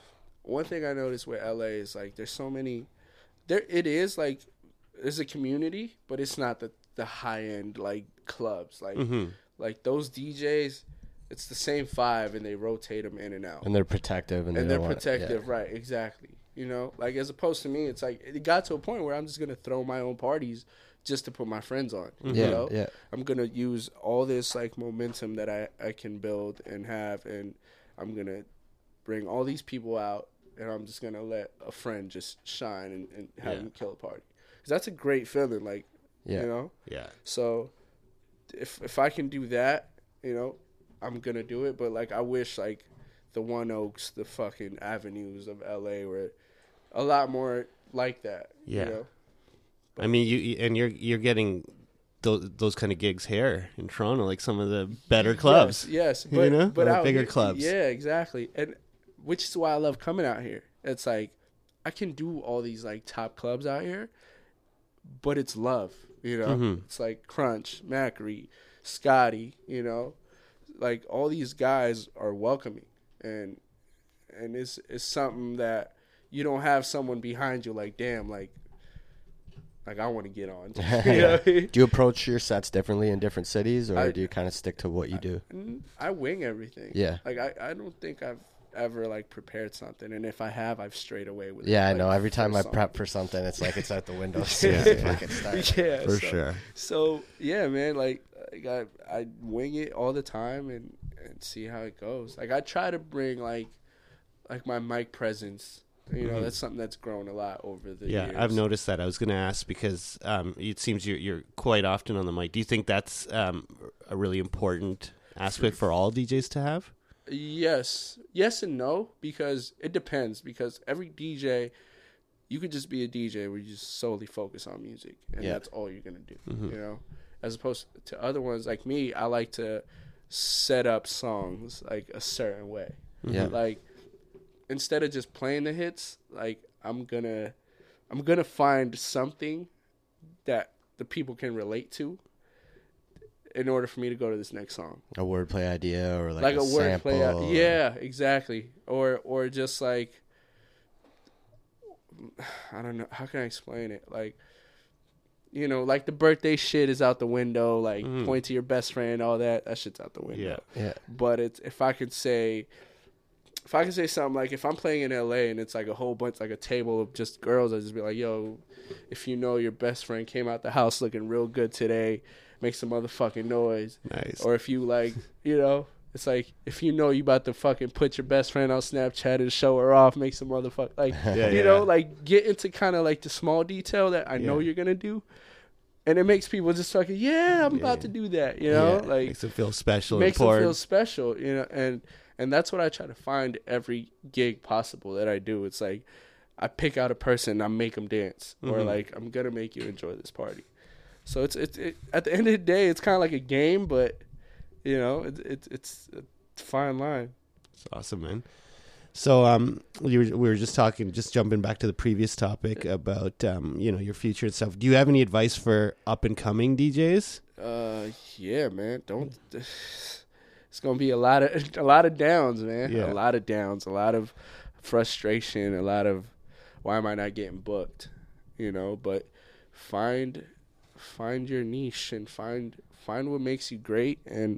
one thing I noticed with L A is like, there's so many. There, it is like, there's a community, but it's not the the high end like clubs. Like, hmm like those D Js, it's the same five, and they rotate them in and out. And they're protective and, and they they're don't want- protective, right? Exactly. You know, like as opposed to me, it's like it got to a point where I'm just gonna throw my own parties just to put my friends on. Yeah, You yeah, know, yeah. I'm gonna use all this like momentum that I I can build and have, and I'm gonna bring all these people out, and I'm just gonna let a friend just shine and, and have Yeah. them kill a party. 'Cause that's a great feeling, like Yeah. you know. Yeah. So if if I can do that, you know, I'm gonna do it. But like I wish like the One Oaks, the fucking avenues of L A were a lot more like that. Yeah. You know? I mean, you you- and you're you're getting those those kind of gigs here in Toronto, like some of the better clubs. Yes, yes. You But, know? but Or out bigger here- clubs. Yeah, exactly. And which is why I love coming out here. It's like I can do all these like top clubs out here, but it's love. You know, Mhm. it's like Crunch, Macri, Scotty. You know, like all these guys are welcoming, and and it's it's something that you don't have someone behind you like, damn, like like I want to get on. You know what I mean? Do you approach your sets differently in different cities, or I- do you kind of stick to what you do? Mm, I wing everything. Yeah. Like I, I don't think I've ever like prepared something, and if I have, I've strayed away with it. Yeah, I like, know. Every time I first prep for something, it's like it's out the window. as Yeah. soon as it fucking song. starts. Yeah, For so, sure. So yeah, man, like, like I I wing it all the time and and see how it goes. Like I try to bring like like my mic presence. You know, Mhm. that's something that's grown a lot over the Yeah, years. I've noticed that. I was going to ask because um, it seems you're you're quite often on the mic. Do you think that's um, a really important aspect for all D Js to have? Yes, yes and no, because it depends. Because every D J, you could just be a D J where you just solely focus on music, and Yeah. that's all you're gonna do. Mhm. You know, as opposed to other ones like me, I like to set up songs like a certain way. Yeah. Like instead of just playing the hits, like I'm gonna, I'm gonna find something that the people can relate to in order for me to go to this next song. A wordplay idea or like, Like, a, a sample. wordplay, or- yeah, exactly. Or or just like I don't know, how can I explain it? Like, you know, like the birthday shit is out the window. Like Mhm. point to your best friend, all that. That shit's out the window. Yeah. Yeah. But it's if I could say, if I could say something like, if I'm playing in L A and it's like a whole bunch, like a table of just girls, I'd just be like, yo, if you know your best friend came out the house looking real good today, make some motherfucking noise. Nice. Or if you like, you know, It's like if you know you about to fucking put your best friend on Snapchat and show her off, make some motherfucker like Yeah, you yeah. know, like get into kind of like the small detail that I know Yeah. you're gonna do, and it makes people just fucking yeah, I'm Yeah, about yeah. to do that. You know, Yeah, like makes them feel special, makes them important. feel special. You know, and and that's what I try to find every gig possible that I do. It's like I pick out a person, and I make them dance, or Mhm. like I'm gonna make you enjoy this party. So it's it's it, at the end of the day, it's kind of like a game, but you know, it, it, it's it's a fine line. It's awesome, man. So, um, you were, we were just talking, just jumping back to the previous topic about, um, you know, your future and stuff. Do you have any advice for up and coming D Js? Uh, yeah, man. Don't. It's gonna be a lot of a lot of downs, man. Yeah. A lot of downs, a lot of frustration, a lot of why am I not getting booked? You know, but find find your niche and find find what makes you great and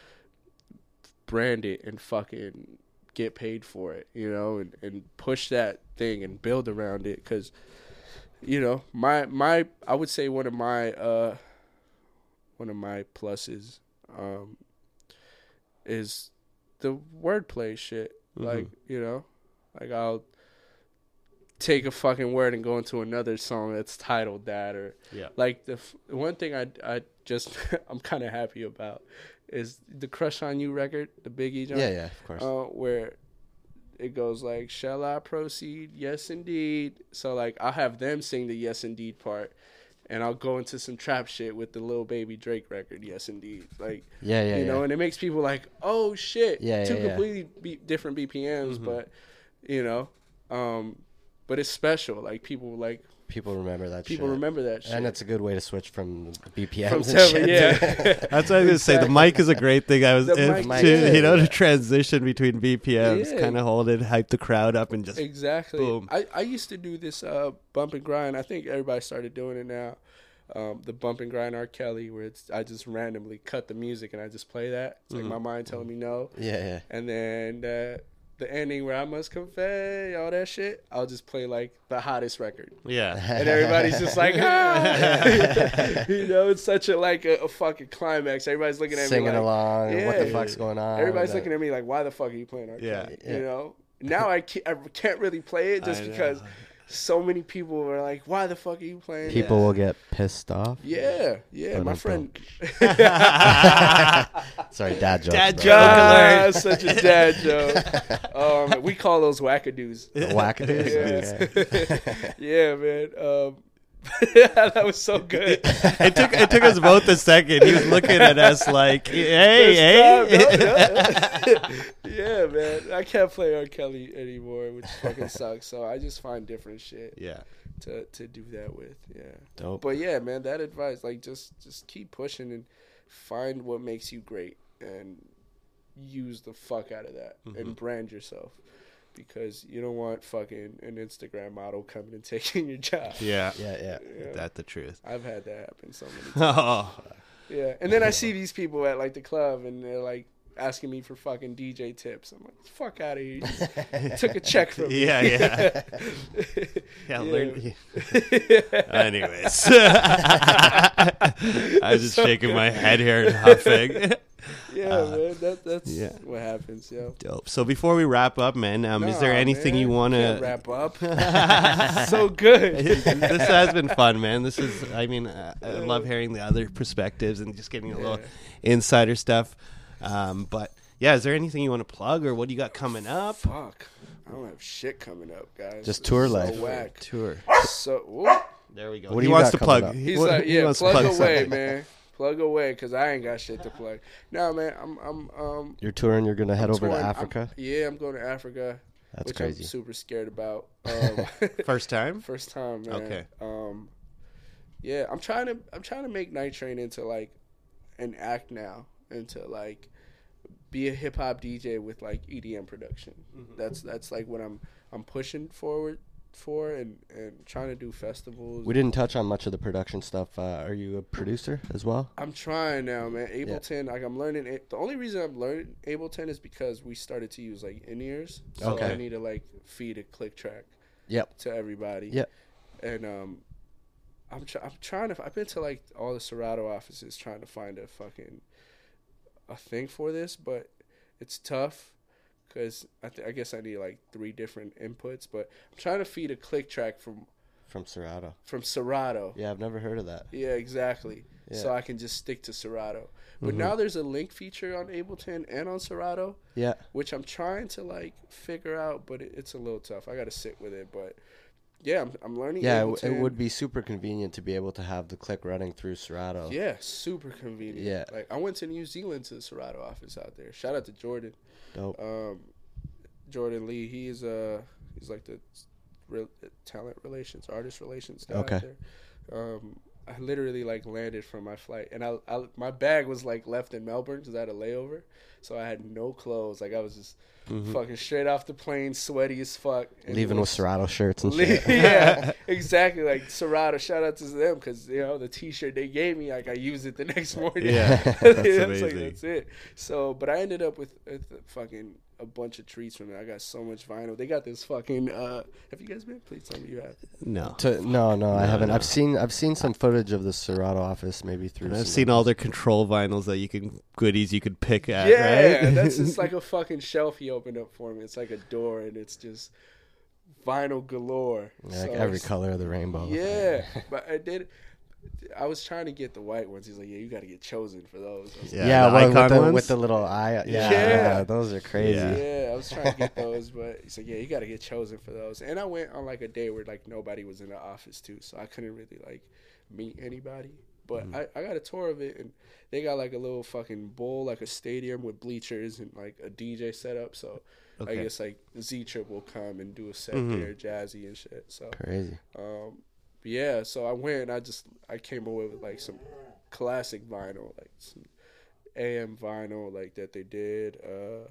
brand it and fucking get paid for it, you know, and, and push that thing and build around it. Because, you know, my my I would say one of my uh one of my pluses um is the wordplay shit. Mhm. Like, you know, like I'll take a fucking word and go into another song that's titled that, or Yeah. like the f- one thing I I just I'm kind of happy about is the Crush on You record, the Biggie joint. Yeah, yeah, of course. Uh, where it goes like, shall I proceed? Yes, indeed. So like I'll have them sing the yes, indeed part, and I'll go into some trap shit with the Lil Baby Drake record, yes, indeed. Like, yeah, yeah, you know, yeah. and it makes people like, oh shit, Yeah, two yeah, yeah. completely be- different B P Ms, Mhm. but you know, um, but it's special. Like people like People remember that people shit. remember that shit. And it's a good way to switch from B P Ms From and seven, shit. yeah. That's what I was going to say. The mic is a great thing. I was, The if, mic, to, yeah. you know, to transition between B P Ms, Yeah. kind of hold it, hype the crowd up, and just Exactly. Boom. I, I used to do this uh, bump and grind. I think everybody started doing it now. Um, the bump and grind R. Kelly, where it's I just randomly cut the music and I just play that. It's like Mhm. my mind telling me no. Yeah, yeah. And then uh, the ending where I must confess, all that shit, I'll just play like the hottest record. yeah. And everybody's just like, ah! You know, it's such a like a, a fucking climax. Everybody's looking at Singing me like, along. What the Yeah. fuck's going on? everybody's Like, looking at me like, why the fuck are you playing R. Yeah. Kelly? Yeah. You know? Now I can't, I can't really play it just I know. because so many people are like, why the fuck are you playing People that? will get pissed off. Yeah, yeah. But My I'm friend. Sorry, dad jokes. Dad bro. joke. Ah, alert. such a dad joke. Um, we call those wackadoos. Wackadoos? Yeah. Okay. Yeah, man. Um, that was so good. It took it took us both a second. He was looking at us like, hey, hey. Pissed off, yeah, yeah. Yeah, man. I can't play R. Kelly anymore, which fucking sucks. So I just find different shit Yeah. to, to do that with. Yeah. Dope. But yeah, man, that advice, like just just keep pushing and find what makes you great and use the fuck out of that Mhm. and brand yourself. Because you don't want fucking an Instagram model coming and taking your job. Yeah. Yeah, yeah. You know? That's the truth. I've had that happen so many times. Oh. Yeah, and then I see these people at like the club, and they're like asking me for fucking D J tips. I'm like, fuck out of here! You just took a check from me. Yeah, yeah. Yeah, Yeah. learn. Anyways, I was just So shaking my good. head here and huffing. Yeah, Uh, man, that that's yeah. what happens, yo. Dope. So before we wrap up, man, um, is there Nah, anything man, you want can't to wrap up? So good. This has been fun, man. This is, I mean, uh, I love hearing the other perspectives and just getting a little Yeah. insider stuff. Um, but yeah, is there anything you want to plug or what do you got coming up? Fuck, I don't have shit coming up, guys. Just This tour is so life. whack. Tour. So whoop. There we go. What do he you wants got to coming plug. up? he He's wa- like, he yeah, wants to plug plug away, something. man. Plug away, because I ain't got shit to plug. No, man, I'm, I'm, um, You're touring. You're gonna head over to touring. I'm- Africa. yeah, I'm going to Africa, That's which crazy. I'm super scared about. Um, First time? First time, man. Okay. Um, yeah, I'm trying to I'm trying to make Night Train into like an act now, into like be a hip hop D J with like E D M production. Mm-hmm. That's that's like what I'm I'm pushing forward for, and and trying to do festivals. We didn't touch on much of the production stuff. Uh, are you a producer as well? I'm trying now, man. Ableton, like I'm learning. A- The only reason I'm learning Ableton is because we started to use like in ears. So Okay. I need to like feed a click track. Yep. To everybody. Yep. And um, I'm try- I'm trying to. I've been to like all the Serato offices trying to find a fucking a thing for this, but it's tough because I, th- I guess I need like three different inputs. But I'm trying to feed a click track from From Serato. from Serato. Yeah, I've never heard of that. Yeah, exactly. Yeah. So I can just stick to Serato. But Mhm. now there's a link feature on Ableton and on Serato, Yeah. which I'm trying to like figure out, but it, it's a little tough. I got to sit with it, but yeah, I'm, I'm learning. Yeah, it, Ableton. w- it would be super convenient to be able to have the click running through Serato. Yeah, super convenient. Yeah. Like I went to New Zealand to the Serato office out there. Shout out to Jordan. Dope. Um, Jordan Lee. He's uh he's like the real talent relations, artist relations guy Okay. out there. Um, I literally like landed from my flight, and I, I my bag was like left in Melbourne because I had a layover, so I had no clothes. Like I was just Mhm. fucking straight off the plane, sweaty as fuck. and Leaving it with was- Serato shirts and Le- shit. yeah, exactly. Like Serato, shout out to them because you know the T-shirt they gave me, like I used it the next morning. Yeah, that's that's like amazing. that's it. So, but I ended up with, with fucking a bunch of treats from it. I got so much vinyl. They got this fucking. Uh, have you guys been? Please tell me you have. No. To, no, no, I No, haven't. no. I've seen I've seen some footage of the Serato office, maybe through. And I've some seen all others. their control vinyls that you can goodies you could pick at. Yeah, right? that's just like a fucking shelf he opened up for me. It's like a door, and it's just vinyl galore. Yeah, like So every it's- color of the rainbow. Yeah, but I did. I was trying to get the white ones. He's like, "Yeah, you got to get chosen for those." I was Yeah, Yeah, the well, icon with, the, ones? with the little eye. Yeah, Yeah. yeah, those are crazy. Yeah. Yeah, I was trying to get those, but he's like, "Yeah, you got to get chosen for those." And I went on like a day where like nobody was in the office too, so I couldn't really like meet anybody. But Mm. I, I got a tour of it, and they got like a little fucking bowl, like a stadium with bleachers and like a D J setup. So I Okay. guess like Z Trip will come and do a set Mhm. there, jazzy and shit. So Crazy. um, yeah, so I went. And I just I came away with like some classic vinyl, like some A M vinyl, like that they did. Uh,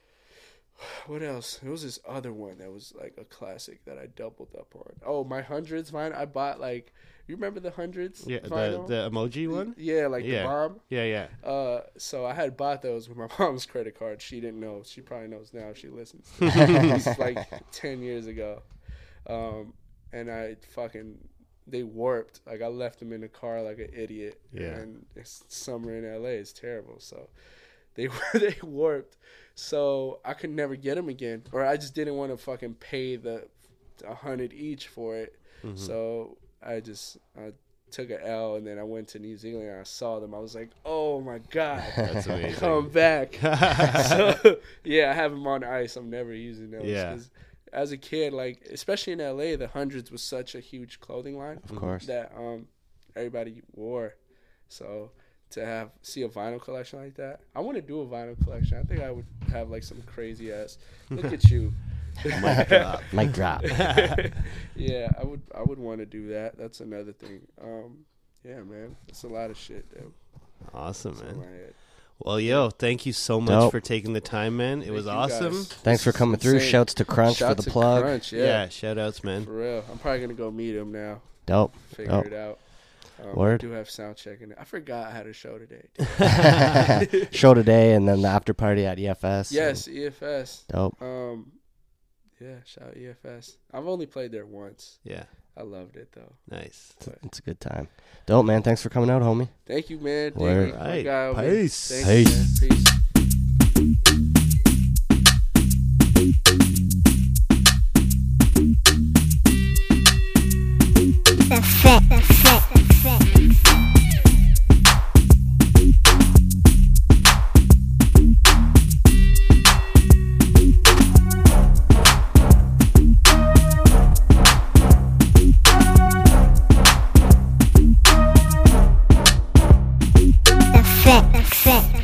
what else? There was this other one that was like a classic that I doubled up on. Oh, my hundreds vinyl. I bought like you remember the hundreds? Yeah, the, vinyl? the emoji one? Yeah, like Yeah. the bomb. Yeah, yeah. Uh, so I had bought those with my mom's credit card. She didn't know. She probably knows now if she listens. It's like ten years ago. Um, and I fucking they warped. Like I left them in the car like an idiot. Yeah. And it's summer in L A. It's terrible. So they they warped. So I could never get them again, or I just didn't want to fucking pay the a hundred each for it. Mhm. So I just I took an L, and then I went to New Zealand and I saw them. I was like, oh my god, That's amazing. come back. So yeah, I have them on ice. I'm never using those. Yeah. 'Cause as a kid, like especially in L A, the hundreds was such a huge clothing line Of course. that um everybody wore. So to have see a vinyl collection like that, I want to do a vinyl collection. I think I would have like some crazy ass. Look at you. Mic drop. Mic drop. Yeah, I would. I would want to do that. That's another thing. Um, yeah, man, it's a lot of shit that Awesome, that's in man. my head. Well, yo, thank you so much Dope. for taking the time, man. It Thank was you awesome. guys. Thanks for This is coming through. insane. Shouts to Crunch Shout for the to plug. Crunch, Yeah, yeah, shout outs, man. for real. I'm probably gonna go meet him now. Dope. Figure Dope. it out. Um, Word. I do have sound checking. I forgot I had a show today. Show today and then the after party at E F S. Yes, E F S. Dope. Um, yeah, shout out E F S. I've only played there once. Yeah, I loved it though. nice. It's a, it's a good time. Dope, man. Thanks for coming out, homie. Thank you, man. Word. Diggy, my Right. guy over there. Peace. Thank Peace. You, man. Peace. That's it, that's it, that's it. That's it, that's it.